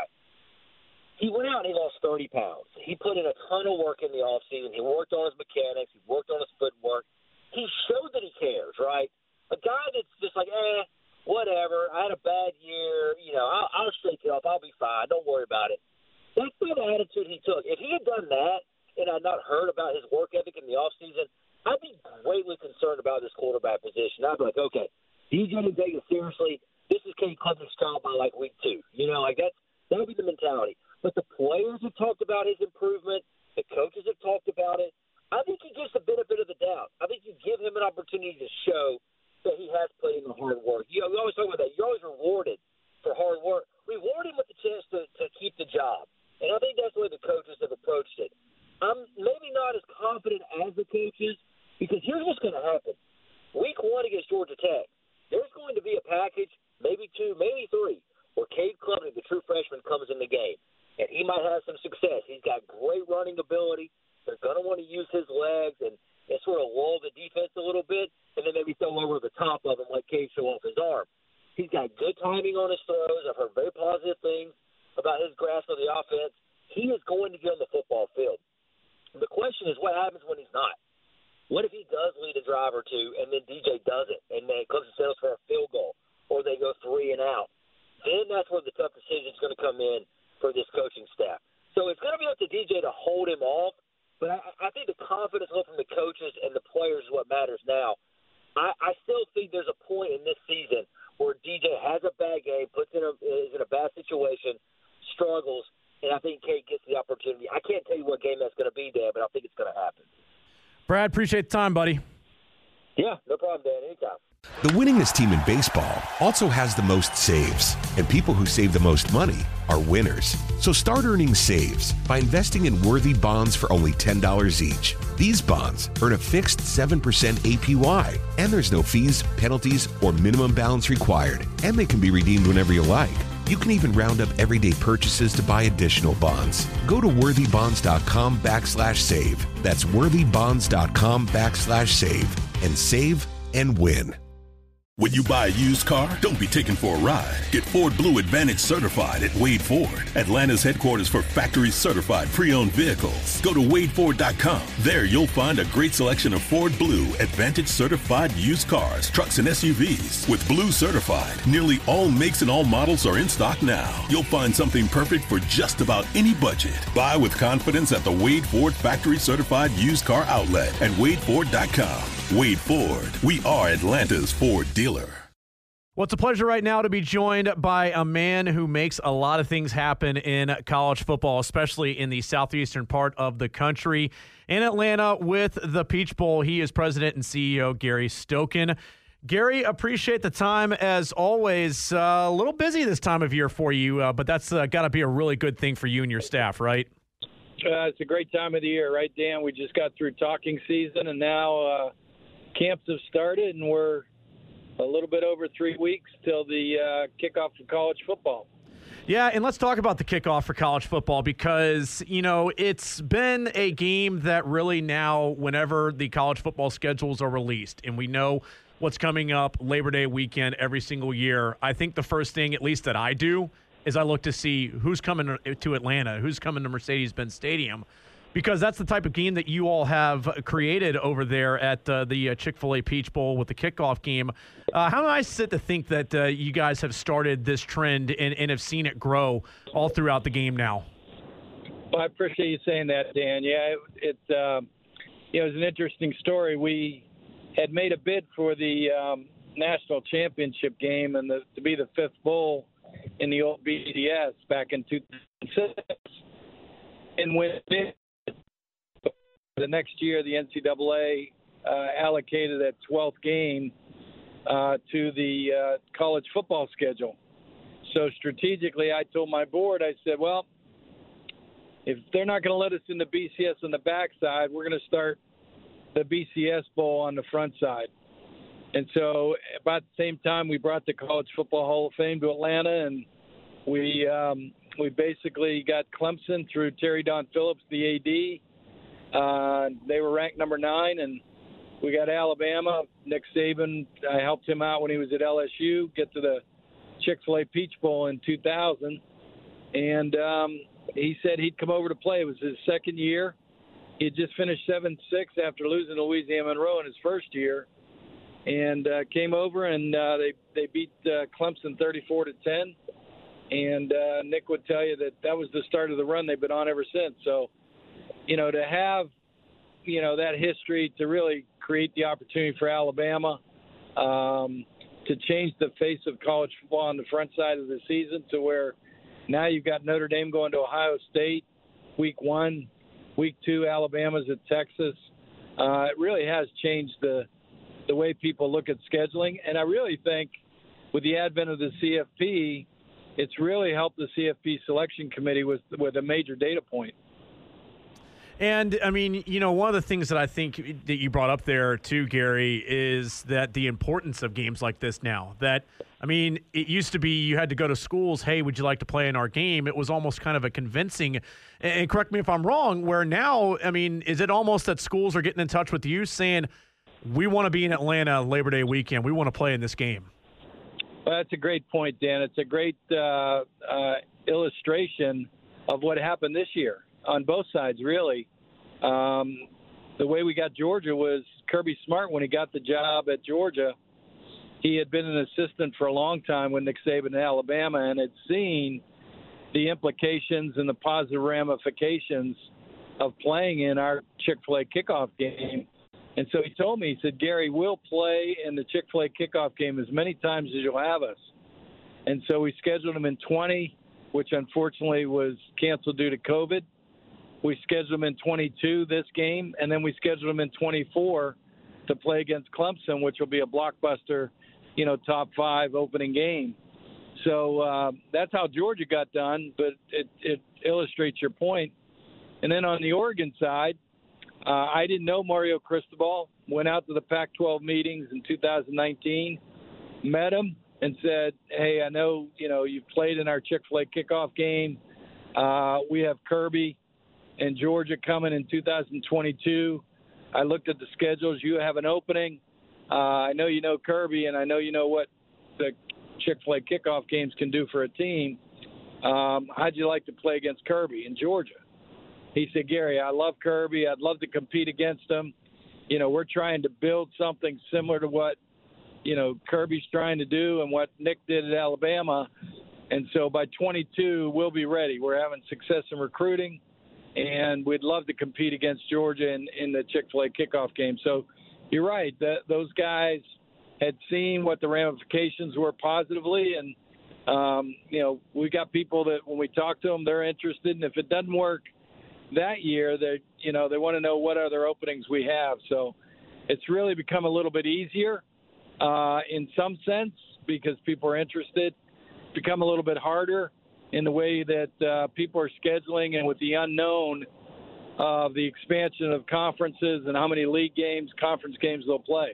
He went out and he lost thirty pounds. He put in a ton of work in the offseason. He worked on his mechanics. He worked on his footwork. He showed that he cares, right? A guy that's just like, eh, whatever. I had a bad year. You know, I'll, I'll shake it off. I'll be fine. Don't worry about it. That's not the attitude he took. If he had done that and I'd not heard about his work ethic in the offseason, I'd be greatly concerned about this quarterback position. I'd be like, okay, D J didn't take it seriously. This is Cade Klubnik's job by, like, week two. You know, like, that's, that would be the mentality. But the players have talked about his improvement. The coaches have talked about it. I think he gets the benefit of the doubt. I think you give him an opportunity to show that he has put in the hard work. You know, we always talk about that. You're always rewarded for hard work. Reward him with the chance to, to keep the job. And I think that's the way the coaches have approached it. I'm maybe not as confident as the coaches, because here's what's going to happen. Week one against Georgia Tech, there's going to be a package, maybe two, maybe three, where Cade Klubnik, the true freshman, comes in the game. And he might have some success. He's got great running ability. They're going to want to use his legs and, and sort of lull the defense a little bit, and then maybe throw over the top of him, let Cade show off his arm. He's got good timing on his throws. I've heard very positive things about his grasp of the offense. He is going to get on the football field. The question is, what happens when he's not? What if he does lead a drive or two, and then D J doesn't, and then Clemson settles for a field goal, or they go three and out? Then that's where the tough decision is going to come in for this coaching staff. So it's going to be up to D J to hold him off, but I, I think the confidence level from the coaches and the players is what matters now. I, I still think there's a point in this season where D J has a bad game, puts in a, is in a bad situation, struggles, and I think Cade gets the opportunity. I can't tell you what game that's going to be, Dan, but I think it's going to happen. Brad, appreciate the time, buddy. Yeah, no problem, Dan. Anytime. The winningest team in baseball also has the most saves, and people who save the most money are winners. So start earning saves by investing in worthy bonds for only ten dollars each. These bonds earn a fixed seven percent A P Y, and there's no fees, penalties, or minimum balance required, and they can be redeemed whenever you like. You can even round up everyday purchases to buy additional bonds. Go to worthybonds.com backslash save. That's worthybonds.com backslash save and save and win. When you buy a used car, don't be taken for a ride. Get Ford Blue Advantage certified at Wade Ford, Atlanta's headquarters for factory certified pre-owned vehicles. Go to wade ford dot com. There you'll find a great selection of Ford Blue Advantage certified used cars, trucks, and S U Vs. With Blue certified, nearly all makes and all models are in stock now. You'll find something perfect for just about any budget. Buy with confidence at the Wade Ford factory certified used car outlet at wade ford dot com. Wade Ford, we are Atlanta's Ford dealer. Well, it's a pleasure right now to be joined by a man who makes a lot of things happen in college football, especially in the southeastern part of the country. In Atlanta with the Peach Bowl, he is president and C E O Gary Stokan. Gary, appreciate the time as always. Uh, a little busy this time of year for you, uh, but that's uh, got to be a really good thing for you and your staff, right? Uh, it's a great time of the year, right, Dan? We just got through talking season, and now uh, camps have started, and we're a little bit over three weeks till the uh, kickoff for college football. Yeah, and let's talk about the kickoff for college football because, you know, it's been a game that really now, whenever the college football schedules are released, and we know what's coming up Labor Day weekend every single year, I think the first thing, at least that I do, is I look to see who's coming to Atlanta, who's coming to Mercedes-Benz Stadium, because that's the type of game that you all have created over there at uh, the uh, Chick-fil-A Peach Bowl with the kickoff game. Uh, how nice is it to think that uh, you guys have started this trend and, and have seen it grow all throughout the game now? Well, I appreciate you saying that, Dan. Yeah, it, it, uh, you know, it was an interesting story. We had made a bid for the um, national championship game and the, to be the fifth bowl in the old B C S back in two thousand six. And when the next year, the N C double A uh, allocated that twelfth game uh, to the uh, college football schedule. So strategically, I told my board, I said, well, if they're not going to let us in the B C S on the backside, we're going to start the B C S Bowl on the front side. And so about the same time, we brought the College Football Hall of Fame to Atlanta, and we um, we basically got Clemson through Terry Don Phillips, the A D. Uh, they were ranked number nine, and we got Alabama. Nick Saban, I helped him out when he was at L S U, get to the Chick-fil-A Peach Bowl in two thousand. And um, he said he'd come over to play. It was his second year. He had just finished seven six after losing to Louisiana Monroe in his first year. And uh, came over, and uh, they, they beat uh, Clemson thirty-four to ten. And uh, Nick would tell you that that was the start of the run they've been on ever since. So, you know, to have, you know, that history to really create the opportunity for Alabama um, to change the face of college football on the front side of the season to where now you've got Notre Dame going to Ohio State week one, week two, Alabama's at Texas. Uh, it really has changed the the way people look at scheduling. And I really think with the advent of the C F P, it's really helped the C F P selection committee with with a major data point. And, I mean, you know, one of the things that I think that you brought up there, too, Gary, is that the importance of games like this now. That, I mean, it used to be you had to go to schools, hey, would you like to play in our game? It was almost kind of a convincing, and correct me if I'm wrong, where now, I mean, is it almost that schools are getting in touch with you saying, we want to be in Atlanta Labor Day weekend, we want to play in this game? Well, that's a great point, Dan. It's a great uh, uh, illustration of what happened this year on both sides, really. Um, the way we got Georgia was Kirby Smart, when he got the job at Georgia, he had been an assistant for a long time with Nick Saban in Alabama and had seen the implications and the positive ramifications of playing in our Chick-fil-A kickoff game. And so he told me, he said, Gary, we'll play in the Chick-fil-A kickoff game as many times as you'll have us. And so we scheduled him in twenty. which unfortunately was canceled due to COVID. We scheduled them in twenty-two this game, and then we scheduled them in twenty-four to play against Clemson, which will be a blockbuster, you know, top five opening game. So uh, that's how Georgia got done, but it, it illustrates your point. And then on the Oregon side, uh, I didn't know Mario Cristobal, went out to the Pac twelve meetings in two thousand nineteen, met him and said, hey, I know, you know, you've played in our Chick-fil-A kickoff game. Uh, we have Kirby and Georgia coming in two thousand twenty-two. I looked at the schedules. You have an opening. Uh, I know you know Kirby, and I know you know what the Chick-fil-A kickoff games can do for a team. Um, how'd you like to play against Kirby in Georgia? He said, Gary, I love Kirby. I'd love to compete against him. You know, we're trying to build something similar to what, you know, Kirby's trying to do and what Nick did at Alabama. And so by twenty-two, we'll be ready. We're having success in recruiting, and we'd love to compete against Georgia in, in the Chick-fil-A kickoff game. So you're right. That, those guys had seen what the ramifications were positively. And, um, you know, we got people that when we talk to them, they're interested. And if it doesn't work that year, they, you know, they want to know what other openings we have. So it's really become a little bit easier uh, in some sense because people are interested. It's become a little bit harder in the way that uh, people are scheduling and with the unknown of the expansion of conferences and how many league games, conference games they'll play.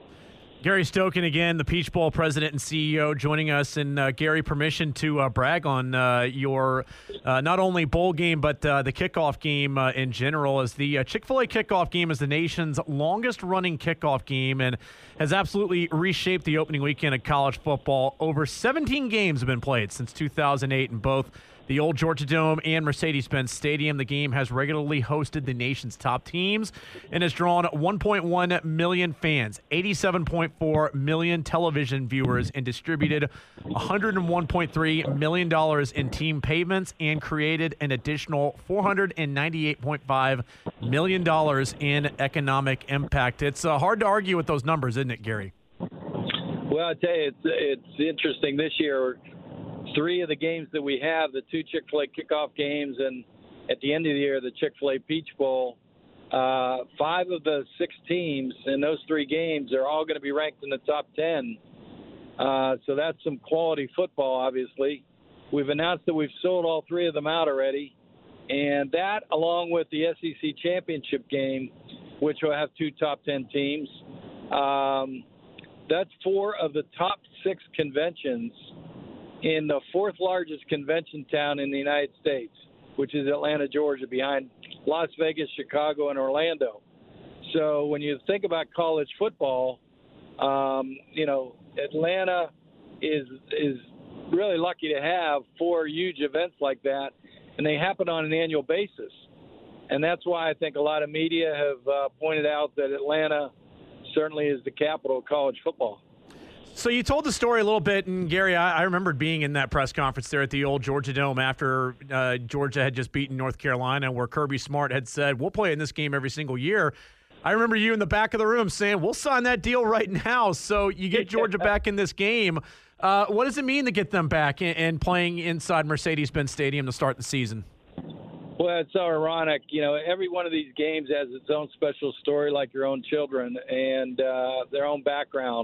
Gary Stokan again, the Peach Bowl president and C E O, joining us. And uh, Gary, permission to uh, brag on uh, your uh, not only bowl game but uh, the kickoff game uh, in general. As the uh, Chick-fil-A kickoff game is the nation's longest-running kickoff game and has absolutely reshaped the opening weekend of college football. Over seventeen games have been played since two thousand eight in both the old Georgia Dome and Mercedes-Benz Stadium. The game has regularly hosted the nation's top teams and has drawn one point one million fans, eighty-seven point four million television viewers, and distributed one hundred one point three million dollars in team payments and created an additional four hundred ninety-eight point five million dollars in economic impact. It's uh, hard to argue with those numbers, isn't it, Gary? Well, I tell you, it's, it's interesting this year. Three of the games that we have, the two Chick-fil-A kickoff games, and at the end of the year, the Chick-fil-A Peach Bowl, uh, five of the six teams in those three games are all going to be ranked in the top ten. Uh, so that's some quality football, obviously. We've announced that we've sold all three of them out already. And that, along with the S E C championship game, which will have two top ten teams, um, that's four of the top six conventions in the fourth largest convention town in the United States, which is Atlanta, Georgia, behind Las Vegas, Chicago, and Orlando. So when you think about college football, um, you know, Atlanta is is really lucky to have four huge events like that, and they happen on an annual basis. And that's why I think a lot of media have uh, pointed out that Atlanta certainly is the capital of college football. So you told the story a little bit, and Gary, I, I remembered being in that press conference there at the old Georgia Dome after uh, Georgia had just beaten North Carolina, where Kirby Smart had said, we'll play in this game every single year. I remember you in the back of the room saying, we'll sign that deal right now. So you get Georgia back in this game. Uh, what does it mean to get them back and, and playing inside Mercedes-Benz Stadium to start the season? Well, it's so ironic. You know, every one of these games has its own special story, like your own children, and uh, their own background.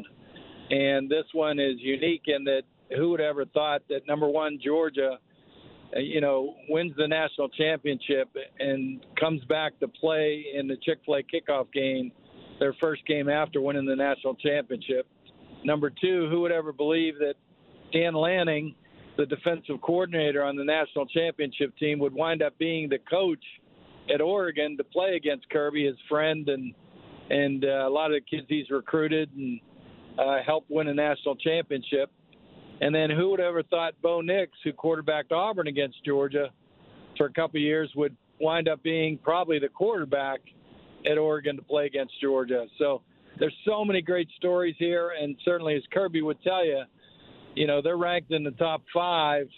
And this one is unique in that who would ever thought that, number one, Georgia, uh, you know, wins the national championship and comes back to play in the Chick-fil-A kickoff game, their first game after winning the national championship. Number two, who would ever believe that Dan Lanning, the defensive coordinator on the national championship team, would wind up being the coach at Oregon to play against Kirby, his friend, and, and uh, a lot of the kids he's recruited and Uh, helped win a national championship. And then who would ever thought Bo Nix, who quarterbacked Auburn against Georgia for a couple of years, would wind up being probably the quarterback at Oregon to play against Georgia. So there's so many great stories here, and certainly, as Kirby would tell you, you know, they're ranked in the top five,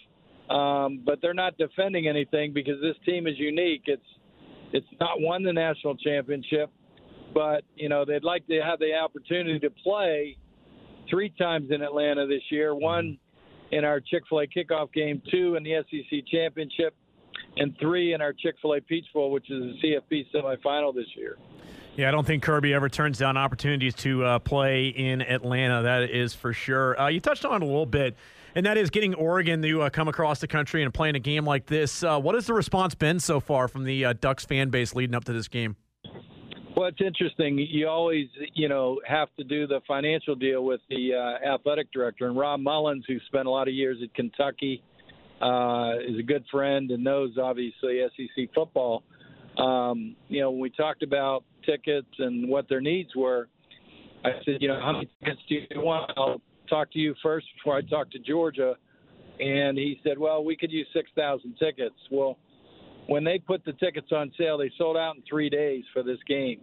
um, but they're not defending anything because this team is unique. It's it's not won the national championship, but, you know, they'd like to have the opportunity to play three times in Atlanta this year, one in our Chick-fil-A kickoff game, two in the S E C championship, and three in our Chick-fil-A Peach Bowl, which is a C F P semifinal this year. Yeah, I don't think Kirby ever turns down opportunities to uh, play in Atlanta. That is for sure. Uh, you touched on it a little bit, and that is getting Oregon to uh, come across the country and playing a game like this. Uh, what has the response been so far from the uh, Ducks fan base leading up to this game? Well, it's interesting. You always, you know, have to do the financial deal with the uh, athletic director. And Rob Mullins, who spent a lot of years at Kentucky, uh, is a good friend and knows, obviously, S E C football. Um, you know, when we talked about tickets and what their needs were, I said, you know, how many tickets do you want? I'll talk to you first before I talk to Georgia. And he said, well, we could use six thousand tickets. Well, when they put the tickets on sale, they sold out in three days for this game.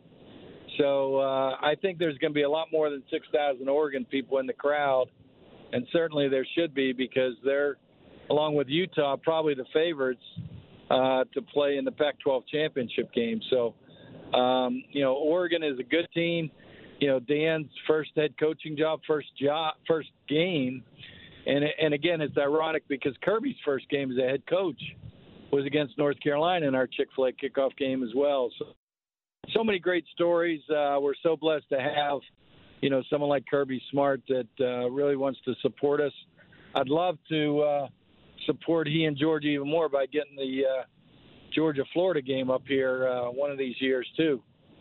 So uh, I think there's going to be a lot more than six thousand Oregon people in the crowd, and certainly there should be because they're, along with Utah, probably the favorites uh, to play in the Pac twelve championship game. So, um, you know, Oregon is a good team. You know, Dan's first head coaching job, first job, first game. And, and again, it's ironic because Kirby's first game as a head coach was against North Carolina in our Chick-fil-A kickoff game as well. So, so many great stories. Uh, we're so blessed to have, you know, someone like Kirby Smart that uh, really wants to support us. I'd love to uh, support he and Georgia even more by getting the uh, Georgia-Florida game up here uh, one of these years too.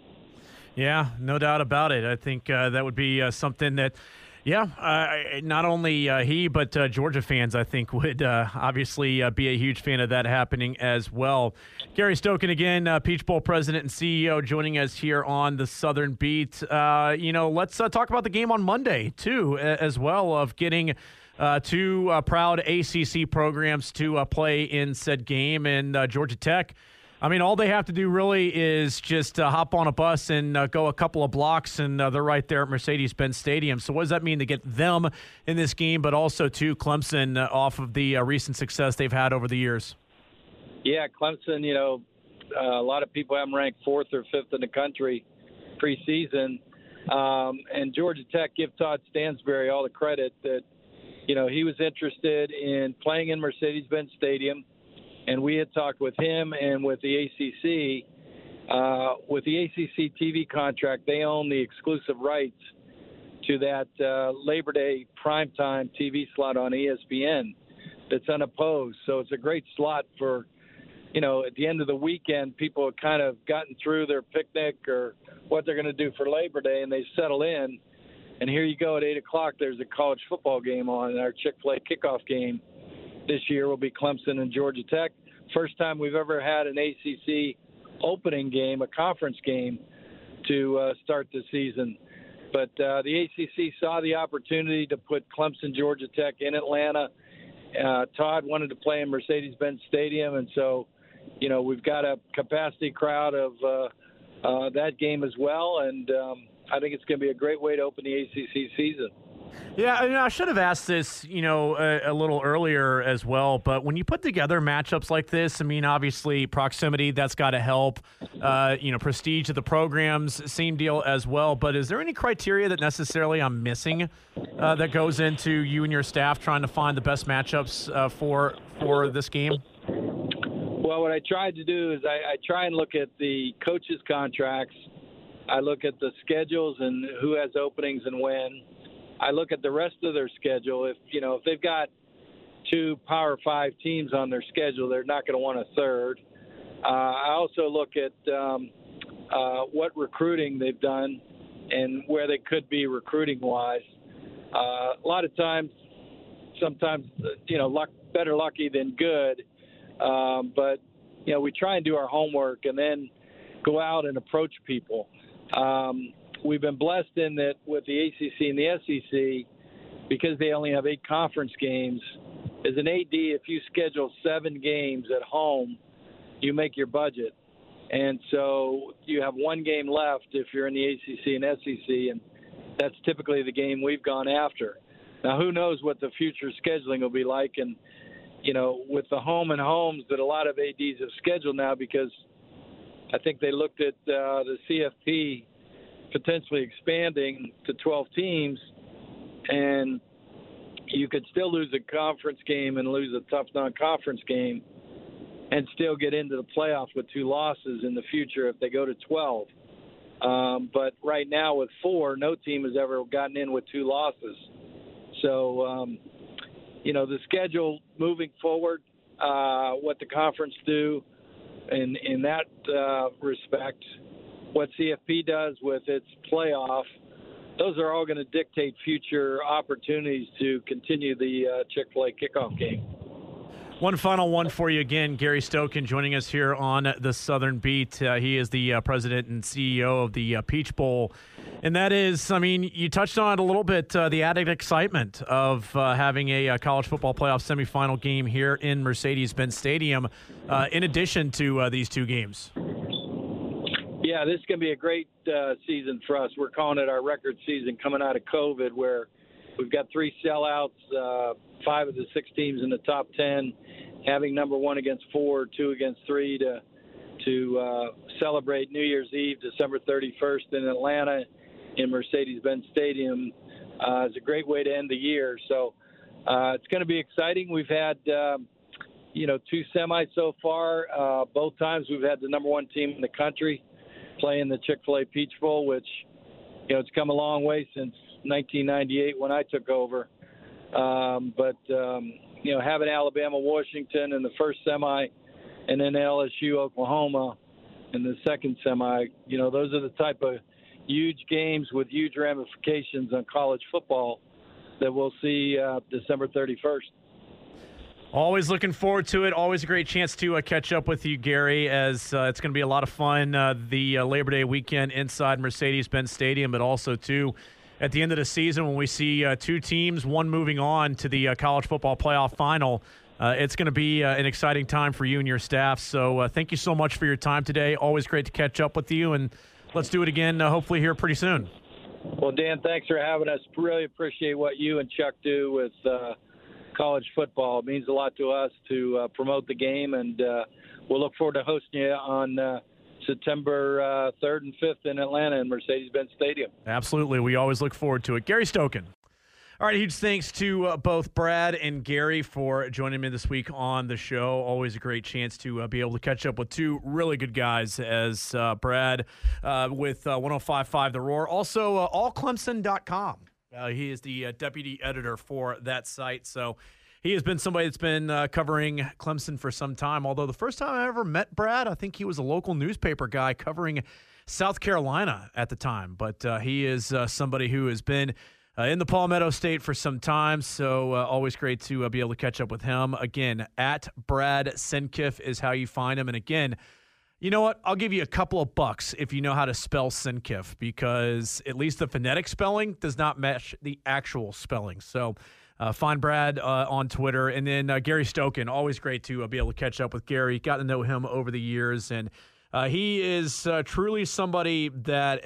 Yeah, no doubt about it. I think uh, that would be uh, something that, yeah, uh, not only uh, he, but uh, Georgia fans, I think, would uh, obviously uh, be a huge fan of that happening as well. Gary Stokan again, uh, Peach Bowl president and C E O, joining us here on the Southern Beat. Uh, you know, let's uh, talk about the game on Monday, too, as well, of getting uh, two uh, proud A C C programs to uh, play in said game. And uh, Georgia Tech, I mean, all they have to do really is just uh, hop on a bus and uh, go a couple of blocks, and uh, they're right there at Mercedes-Benz Stadium. So what does that mean to get them in this game, but also to Clemson uh, off of the uh, recent success they've had over the years? Yeah, Clemson, you know, uh, a lot of people have them ranked fourth or fifth in the country preseason. Um, and Georgia Tech, give Todd Stansbury all the credit that, you know, he was interested in playing in Mercedes-Benz Stadium. And we had talked with him and with the A C C. Uh, with the A C C T V contract, they own the exclusive rights to that uh, Labor Day primetime T V slot on E S P N that's unopposed. So it's a great slot for, you know, at the end of the weekend, people have kind of gotten through their picnic or what they're going to do for Labor Day, and they settle in. And here you go at eight o'clock, there's a college football game on, and our Chick-fil-A kickoff game this year will be Clemson and Georgia Tech. First time we've ever had an A C C opening game, a conference game, to uh, start the season. But uh, the A C C saw the opportunity to put Clemson, Georgia Tech in Atlanta. Uh, Todd wanted to play in Mercedes-Benz Stadium, and so, you know, we've got a capacity crowd of uh, uh, that game as well, and um, I think it's going to be a great way to open the A C C season. Yeah, I, mean, I should have asked this, you know, a, a little earlier as well. But when you put together matchups like this, I mean, obviously proximity, that's got to help. Uh, you know, prestige of the programs, same deal as well. But is there any criteria that necessarily I'm missing uh, that goes into you and your staff trying to find the best matchups uh, for for this game? Well, what I tried to do is I, I try and look at the coaches' contracts. I look at the schedules and who has openings and when. I look at the rest of their schedule. If, you know, if they've got two Power Five teams on their schedule, they're not going to want a third. Uh, I also look at um, uh, what recruiting they've done and where they could be recruiting-wise. Uh, a lot of times, sometimes, you know, luck, better lucky than good. Um, but, you know, we try and do our homework and then go out and approach people. Um, We've been blessed in that with the A C C and the S E C, because they only have eight conference games, as an A D, if you schedule seven games at home, you make your budget. And so you have one game left if you're in the A C C and S E C, and that's typically the game we've gone after. Now, who knows what the future scheduling will be like, and, you know, with the home and homes that a lot of A Ds have scheduled now, because I think they looked at uh, the C F P potentially expanding to twelve teams, and you could still lose a conference game and lose a tough non-conference game and still get into the playoffs with two losses in the future if they go to twelve. Um, but right now with four, no team has ever gotten in with two losses. So, um, you know, the schedule moving forward, uh, what the conference do in, in that uh, respect, what C F P does with its playoff, those are all going to dictate future opportunities to continue the uh, Chick-fil-A kickoff game. One final one for you again, Gary Stokan joining us here on the Southern Beat. Uh, he is the uh, president and C E O of the uh, Peach Bowl. And that is, I mean, you touched on it a little bit, uh, the added excitement of uh, having a, a college football playoff semifinal game here in Mercedes-Benz Stadium, uh, in addition to uh, these two games. Yeah, this is going to be a great uh, season for us. We're calling it our record season coming out of COVID, where we've got three sellouts, uh, five of the six teams in the top ten, having number one against four, two against three to to uh, celebrate New Year's Eve, December thirty-first in Atlanta in Mercedes-Benz Stadium. Uh, it's a great way to end the year. So uh, it's going to be exciting. We've had, um, you know, two semis so far. Uh, both times we've had the number one team in the country playing the Chick-fil-A Peach Bowl, which, you know, it's come a long way since nineteen ninety-eight when I took over. Um, but, um, you know, having Alabama, Washington in the first semi and then L S U, Oklahoma in the second semi, you know, those are the type of huge games with huge ramifications on college football that we'll see uh, December thirty-first. Always looking forward to it. Always a great chance to uh, catch up with you, Gary, as uh, it's going to be a lot of fun uh, the uh, Labor Day weekend inside Mercedes-Benz Stadium, but also, too, at the end of the season when we see uh, two teams, one moving on to the uh, college football playoff final. Uh, it's going to be uh, an exciting time for you and your staff. So uh, thank you so much for your time today. Always great to catch up with you, and let's do it again uh, hopefully here pretty soon. Well, Dan, thanks for having us. Really appreciate what you and Chuck do with uh, college football. It means a lot to us to uh, promote the game, and uh, we'll look forward to hosting you on uh, September uh, third and fifth in Atlanta in Mercedes-Benz Stadium. Absolutely. We always look forward to it. Gary Stokan. All right, huge thanks to uh, both Brad and Gary for joining me this week on the show. Always a great chance to uh, be able to catch up with two really good guys, as uh, Brad uh, with uh, one oh five point five The Roar. Also, uh, all clemson dot com. Uh, he is the uh, deputy editor for that site. So he has been somebody that's been uh, covering Clemson for some time, although the first time I ever met Brad, I think he was a local newspaper guy covering South Carolina at the time. But uh, he is uh, somebody who has been uh, in the Palmetto State for some time, so uh, always great to uh, be able to catch up with him. Again, at Brad Senkiff is how you find him. And again, you know what? I'll give you a couple of bucks if you know how to spell Senkiff, because at least the phonetic spelling does not match the actual spelling. So uh, find Brad uh, on Twitter. And then uh, Gary Stokan, always great to uh, be able to catch up with Gary. Got to know him over the years, and uh, he is uh, truly somebody that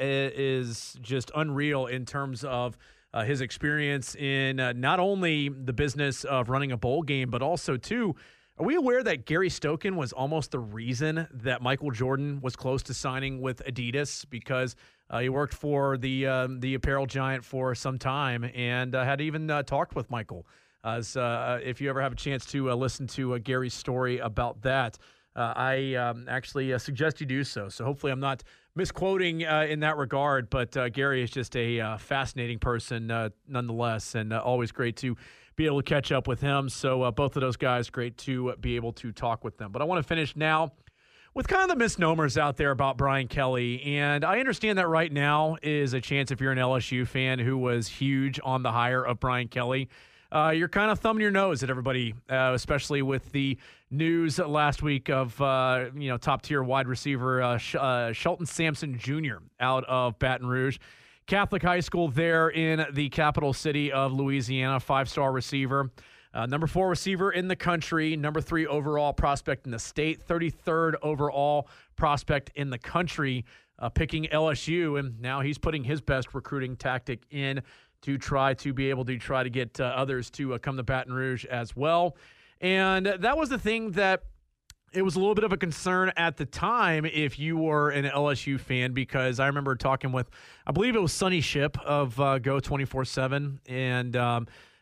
is just unreal in terms of uh, his experience in uh, not only the business of running a bowl game, but also, too, are we aware that Gary Stokan was almost the reason that Michael Jordan was close to signing with Adidas, because uh, he worked for the um, the apparel giant for some time and uh, had even uh, talked with Michael. Uh, so, uh, if you ever have a chance to uh, listen to uh, Gary's story about that, uh, I um, actually uh, suggest you do so. So hopefully I'm not misquoting uh, in that regard, but uh, Gary is just a uh, fascinating person uh, nonetheless, and uh, always great to be able to catch up with him. So uh, both of those guys, great to be able to talk with them. But I want to finish now with kind of the misnomers out there about Brian Kelly. And I understand that right now is a chance, if you're an L S U fan who was huge on the hire of Brian Kelly, uh, you're kind of thumbing your nose at everybody, uh, especially with the news last week of, uh, you know, top-tier wide receiver uh, Sh- uh, Shelton Sampson Junior out of Baton Rouge. Catholic high school there in the capital city of Louisiana, five-star receiver, uh, number four receiver in the country, number three overall prospect in the state, thirty-third overall prospect in the country, uh, picking L S U, and now he's putting his best recruiting tactic in to try to be able to try to get uh, others to uh, come to Baton Rouge as well. And that was the thing that it was a little bit of a concern at the time if you were an L S U fan, because I remember talking with, I believe it was Sonny Ship of uh, Go twenty-four seven, and um,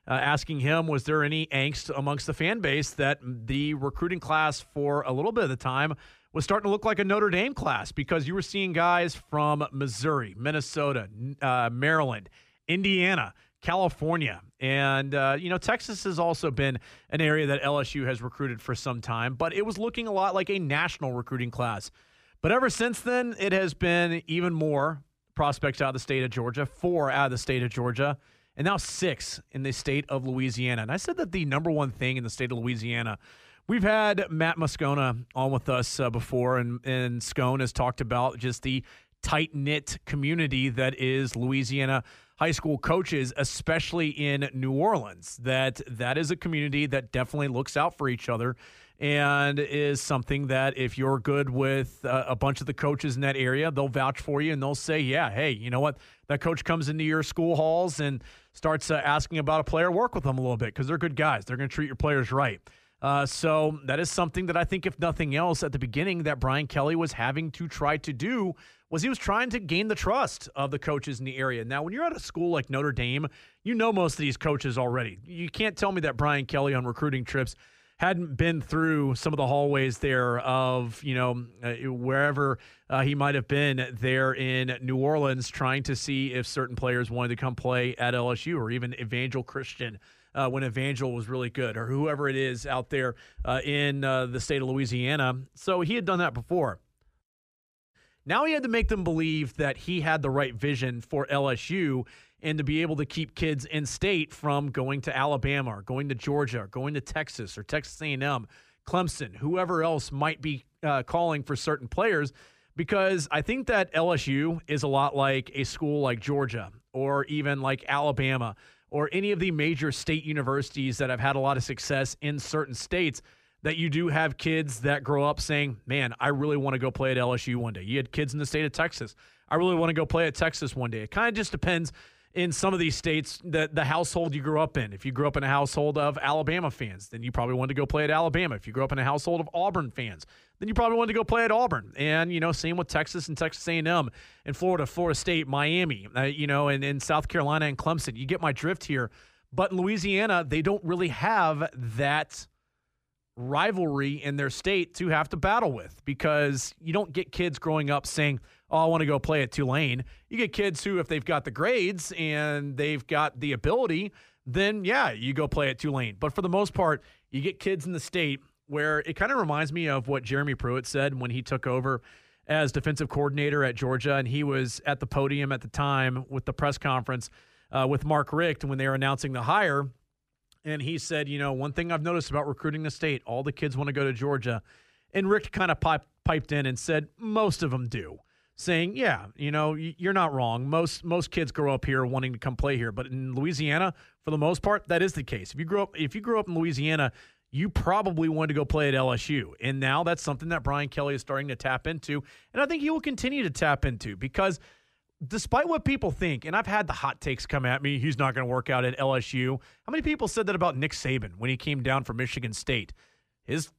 uh, asking him, was there any angst amongst the fan base that the recruiting class for a little bit of the time was starting to look like a Notre Dame class, because you were seeing guys from Missouri, Minnesota, uh, Maryland, Indiana, California, and, uh, you know, Texas has also been an area that L S U has recruited for some time, but it was looking a lot like a national recruiting class. But ever since then, it has been even more prospects out of the state of Georgia, four out of the state of Georgia, and now six in the state of Louisiana. And I said that the number one thing in the state of Louisiana, we've had Matt Moscona on with us uh, before, and, and Scone has talked about just the tight-knit community that is Louisiana high school coaches, especially in New Orleans, that that is a community that definitely looks out for each other and is something that if you're good with uh, a bunch of the coaches in that area, they'll vouch for you and they'll say, yeah, hey, you know what? That coach comes into your school halls and starts uh, asking about a player, work with them a little bit because they're good guys. They're going to treat your players right. Uh, so that is something that I think, if nothing else, at the beginning that Brian Kelly was having to try to do was he was trying to gain the trust of the coaches in the area. Now, when you're at a school like Notre Dame, you know most of these coaches already. You can't tell me that Brian Kelly on recruiting trips hadn't been through some of the hallways there of, you know, uh, wherever uh, he might have been there in New Orleans, trying to see if certain players wanted to come play at L S U, or even Evangel Christian uh, when Evangel was really good, or whoever it is out there uh, in uh, the state of Louisiana. So he had done that before. Now he had to make them believe that he had the right vision for L S U and to be able to keep kids in state from going to Alabama or going to Georgia or going to Texas or Texas A and M, Clemson, whoever else might be uh, calling for certain players, because I think that L S U is a lot like a school like Georgia or even like Alabama or any of the major state universities that have had a lot of success in certain states, that you do have kids that grow up saying, man, I really want to go play at L S U one day. You had kids in the state of Texas. I really want to go play at Texas one day. It kind of just depends in some of these states, the, the household you grew up in. If you grew up in a household of Alabama fans, then you probably wanted to go play at Alabama. If you grew up in a household of Auburn fans, then you probably wanted to go play at Auburn. And, you know, same with Texas and Texas A and M and Florida, Florida State, Miami, uh, you know, and, and South Carolina and Clemson. You get my drift here. But in Louisiana, they don't really have that rivalry in their state to have to battle with, because you don't get kids growing up saying, oh, I want to go play at Tulane. You get kids who, if they've got the grades and they've got the ability, then yeah, you go play at Tulane. But for the most part, you get kids in the state where it kind of reminds me of what Jeremy Pruitt said when he took over as defensive coordinator at Georgia, and he was at the podium at the time with the press conference uh, with Mark Richt when they were announcing the hire. And he said, you know, one thing I've noticed about recruiting the state, all the kids want to go to Georgia. And Rick kind of pipe, piped in and said, most of them do, saying, yeah, you know, you're not wrong. Most most kids grow up here wanting to come play here. But in Louisiana, for the most part, that is the case. If you grew up, if you grew up in Louisiana, you probably wanted to go play at L S U. And now that's something that Brian Kelly is starting to tap into. And I think he will continue to tap into, because despite what people think, and I've had the hot takes come at me, he's not going to work out at L S U. How many people said that about Nick Saban when he came down from Michigan State? His,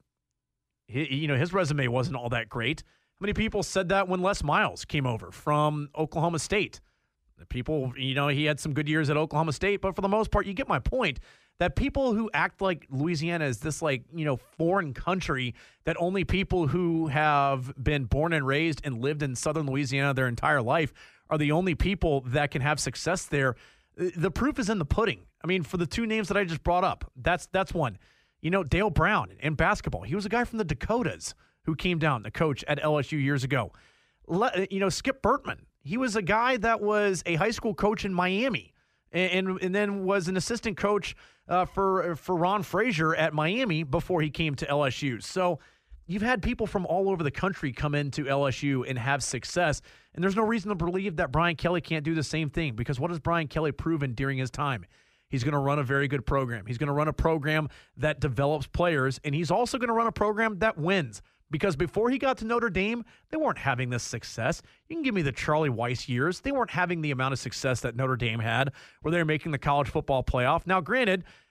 his, you know, his resume wasn't all that great. How many people said that when Les Miles came over from Oklahoma State? The people, you know, he had some good years at Oklahoma State, but for the most part, you get my point, that people who act like Louisiana is this, like, you know, foreign country that only people who have been born and raised and lived in southern Louisiana their entire life are the only people that can have success there. The proof is in the pudding. I mean, for the two names that I just brought up, that's that's one. You know, Dale Brown in basketball. He was a guy from the Dakotas who came down, the coach at L S U years ago. Le, you know, Skip Bertman. He was a guy that was a high school coach in Miami, and and, and then was an assistant coach uh, for for Ron Frazier at Miami before he came to L S U. So you've had people from all over the country come into L S U and have success, and there's no reason to believe that Brian Kelly can't do the same thing, because what has Brian Kelly proven during his time? He's going to run a very good program. He's going to run a program that develops players, and he's also going to run a program that wins, because before he got to Notre Dame, they weren't having this success. You can give me the Charlie Weiss years. They weren't having the amount of success that Notre Dame had, where they were making the college football playoff. Now, granted,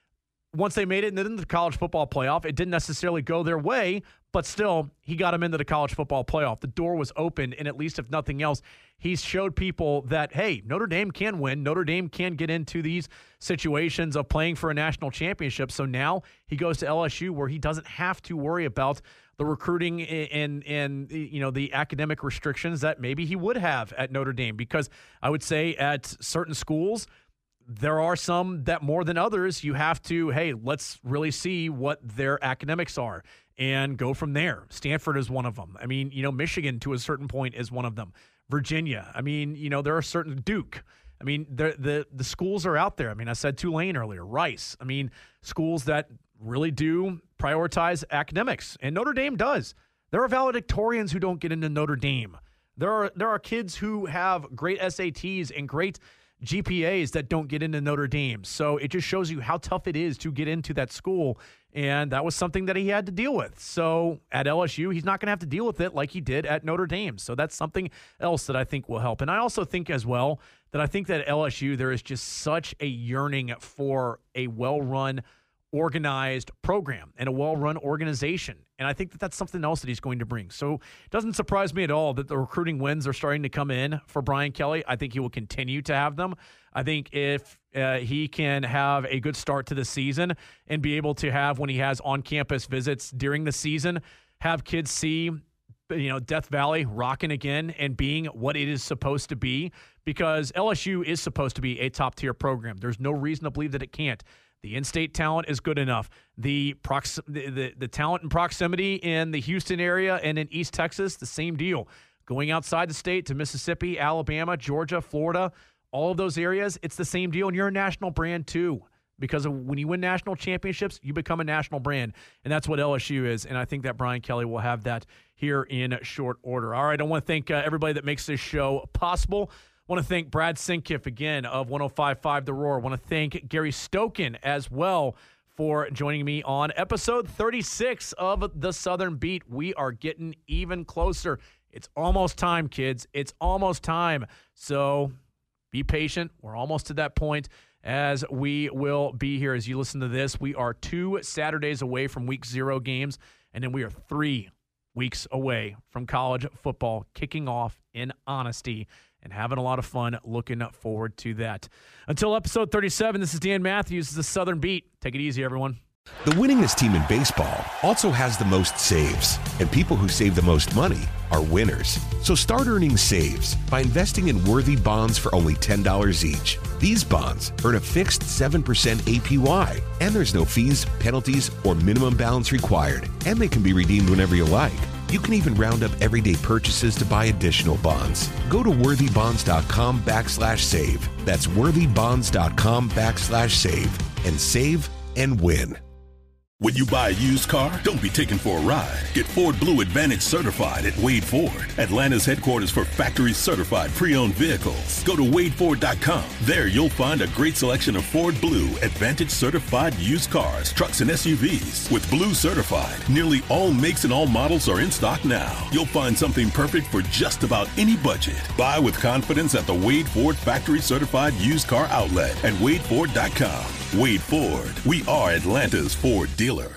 once they made it into the college football playoff, it didn't necessarily go their way, but still, he got them into the college football playoff. The door was open, and at least if nothing else, he's showed people that, hey, Notre Dame can win. Notre Dame can get into these situations of playing for a national championship. So now he goes to L S U where he doesn't have to worry about the recruiting and, and you know, the academic restrictions that maybe he would have at Notre Dame. Because I would say at certain schools, there are some that more than others, you have to, hey, let's really see what their academics are and go from there. Stanford is one of them. I mean, you know, Michigan to a certain point is one of them. Virginia. I mean, you know, there are certain Duke. I mean, the the the schools are out there. I mean, I said Tulane earlier, Rice. I mean, schools that really do prioritize academics, and Notre Dame does. There are valedictorians who don't get into Notre Dame. There are there are kids who have great S A Ts and great G P As that don't get into Notre Dame. So it just shows you how tough it is to get into that school. And that was something that he had to deal with. So at L S U, he's not going to have to deal with it like he did at Notre Dame. So that's something else that I think will help. And I also think as well that I think that at L S U, there is just such a yearning for a well-run, organized program and a well-run organization. And I think that that's something else that he's going to bring. So it doesn't surprise me at all that the recruiting wins are starting to come in for Brian Kelly. I think he will continue to have them. I think if uh, he can have a good start to the season and be able to have, when he has on-campus visits during the season, have kids see, you know, Death Valley rocking again and being what it is supposed to be, because L S U is supposed to be a top-tier program. There's no reason to believe that it can't. The in-state talent is good enough. The, prox- the, the the talent and proximity in the Houston area and in East Texas, the same deal. Going outside the state to Mississippi, Alabama, Georgia, Florida, all of those areas, it's the same deal. And you're a national brand too, because of when you win national championships, you become a national brand. And that's what L S U is. And I think that Brian Kelly will have that here in short order. All right, I want to thank uh, everybody that makes this show possible. I want to thank Brad Sinkiff again of one oh five point five The Roar. I want to thank Gary Stokan as well for joining me on episode thirty-six of The Southern Beat. We are getting even closer. It's almost time, kids. It's almost time. So be patient. We're almost to that point as we will be here as you listen to this. We are two Saturdays away from week zero games, and then we are three weeks away from college football kicking off in honesty. And having a lot of fun, looking forward to that. Until episode thirty-seven, this is Dan Matthews. This is The Southern Beat. Take it easy, everyone. The winningest team in baseball also has the most saves, and people who save the most money are winners. So start earning saves by investing in worthy bonds for only ten dollars each. These bonds earn a fixed seven percent A P Y, and there's no fees, penalties, or minimum balance required, and they can be redeemed whenever you like. You can even round up everyday purchases to buy additional bonds. Go to worthybonds.com backslash save. That's worthybonds.com backslash save and save and win. When you buy a used car, don't be taken for a ride. Get Ford Blue Advantage certified at Wade Ford, Atlanta's headquarters for factory certified pre-owned vehicles. Go to wade ford dot com. There you'll find a great selection of Ford Blue Advantage certified used cars, trucks, and S U Vs. With Blue certified, nearly all makes and all models are in stock now. You'll find something perfect for just about any budget. Buy with confidence at the Wade Ford factory certified used car outlet at wade ford dot com. Wade Ford. We are Atlanta's Ford dealer.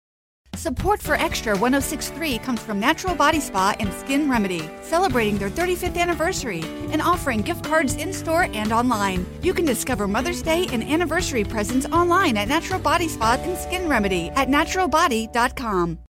Support for Extra one oh six point three comes from Natural Body Spa and Skin Remedy, celebrating their thirty-fifth anniversary and offering gift cards in-store and online. You can discover Mother's Day and anniversary presents online at Natural Body Spa and Skin Remedy at natural body dot com.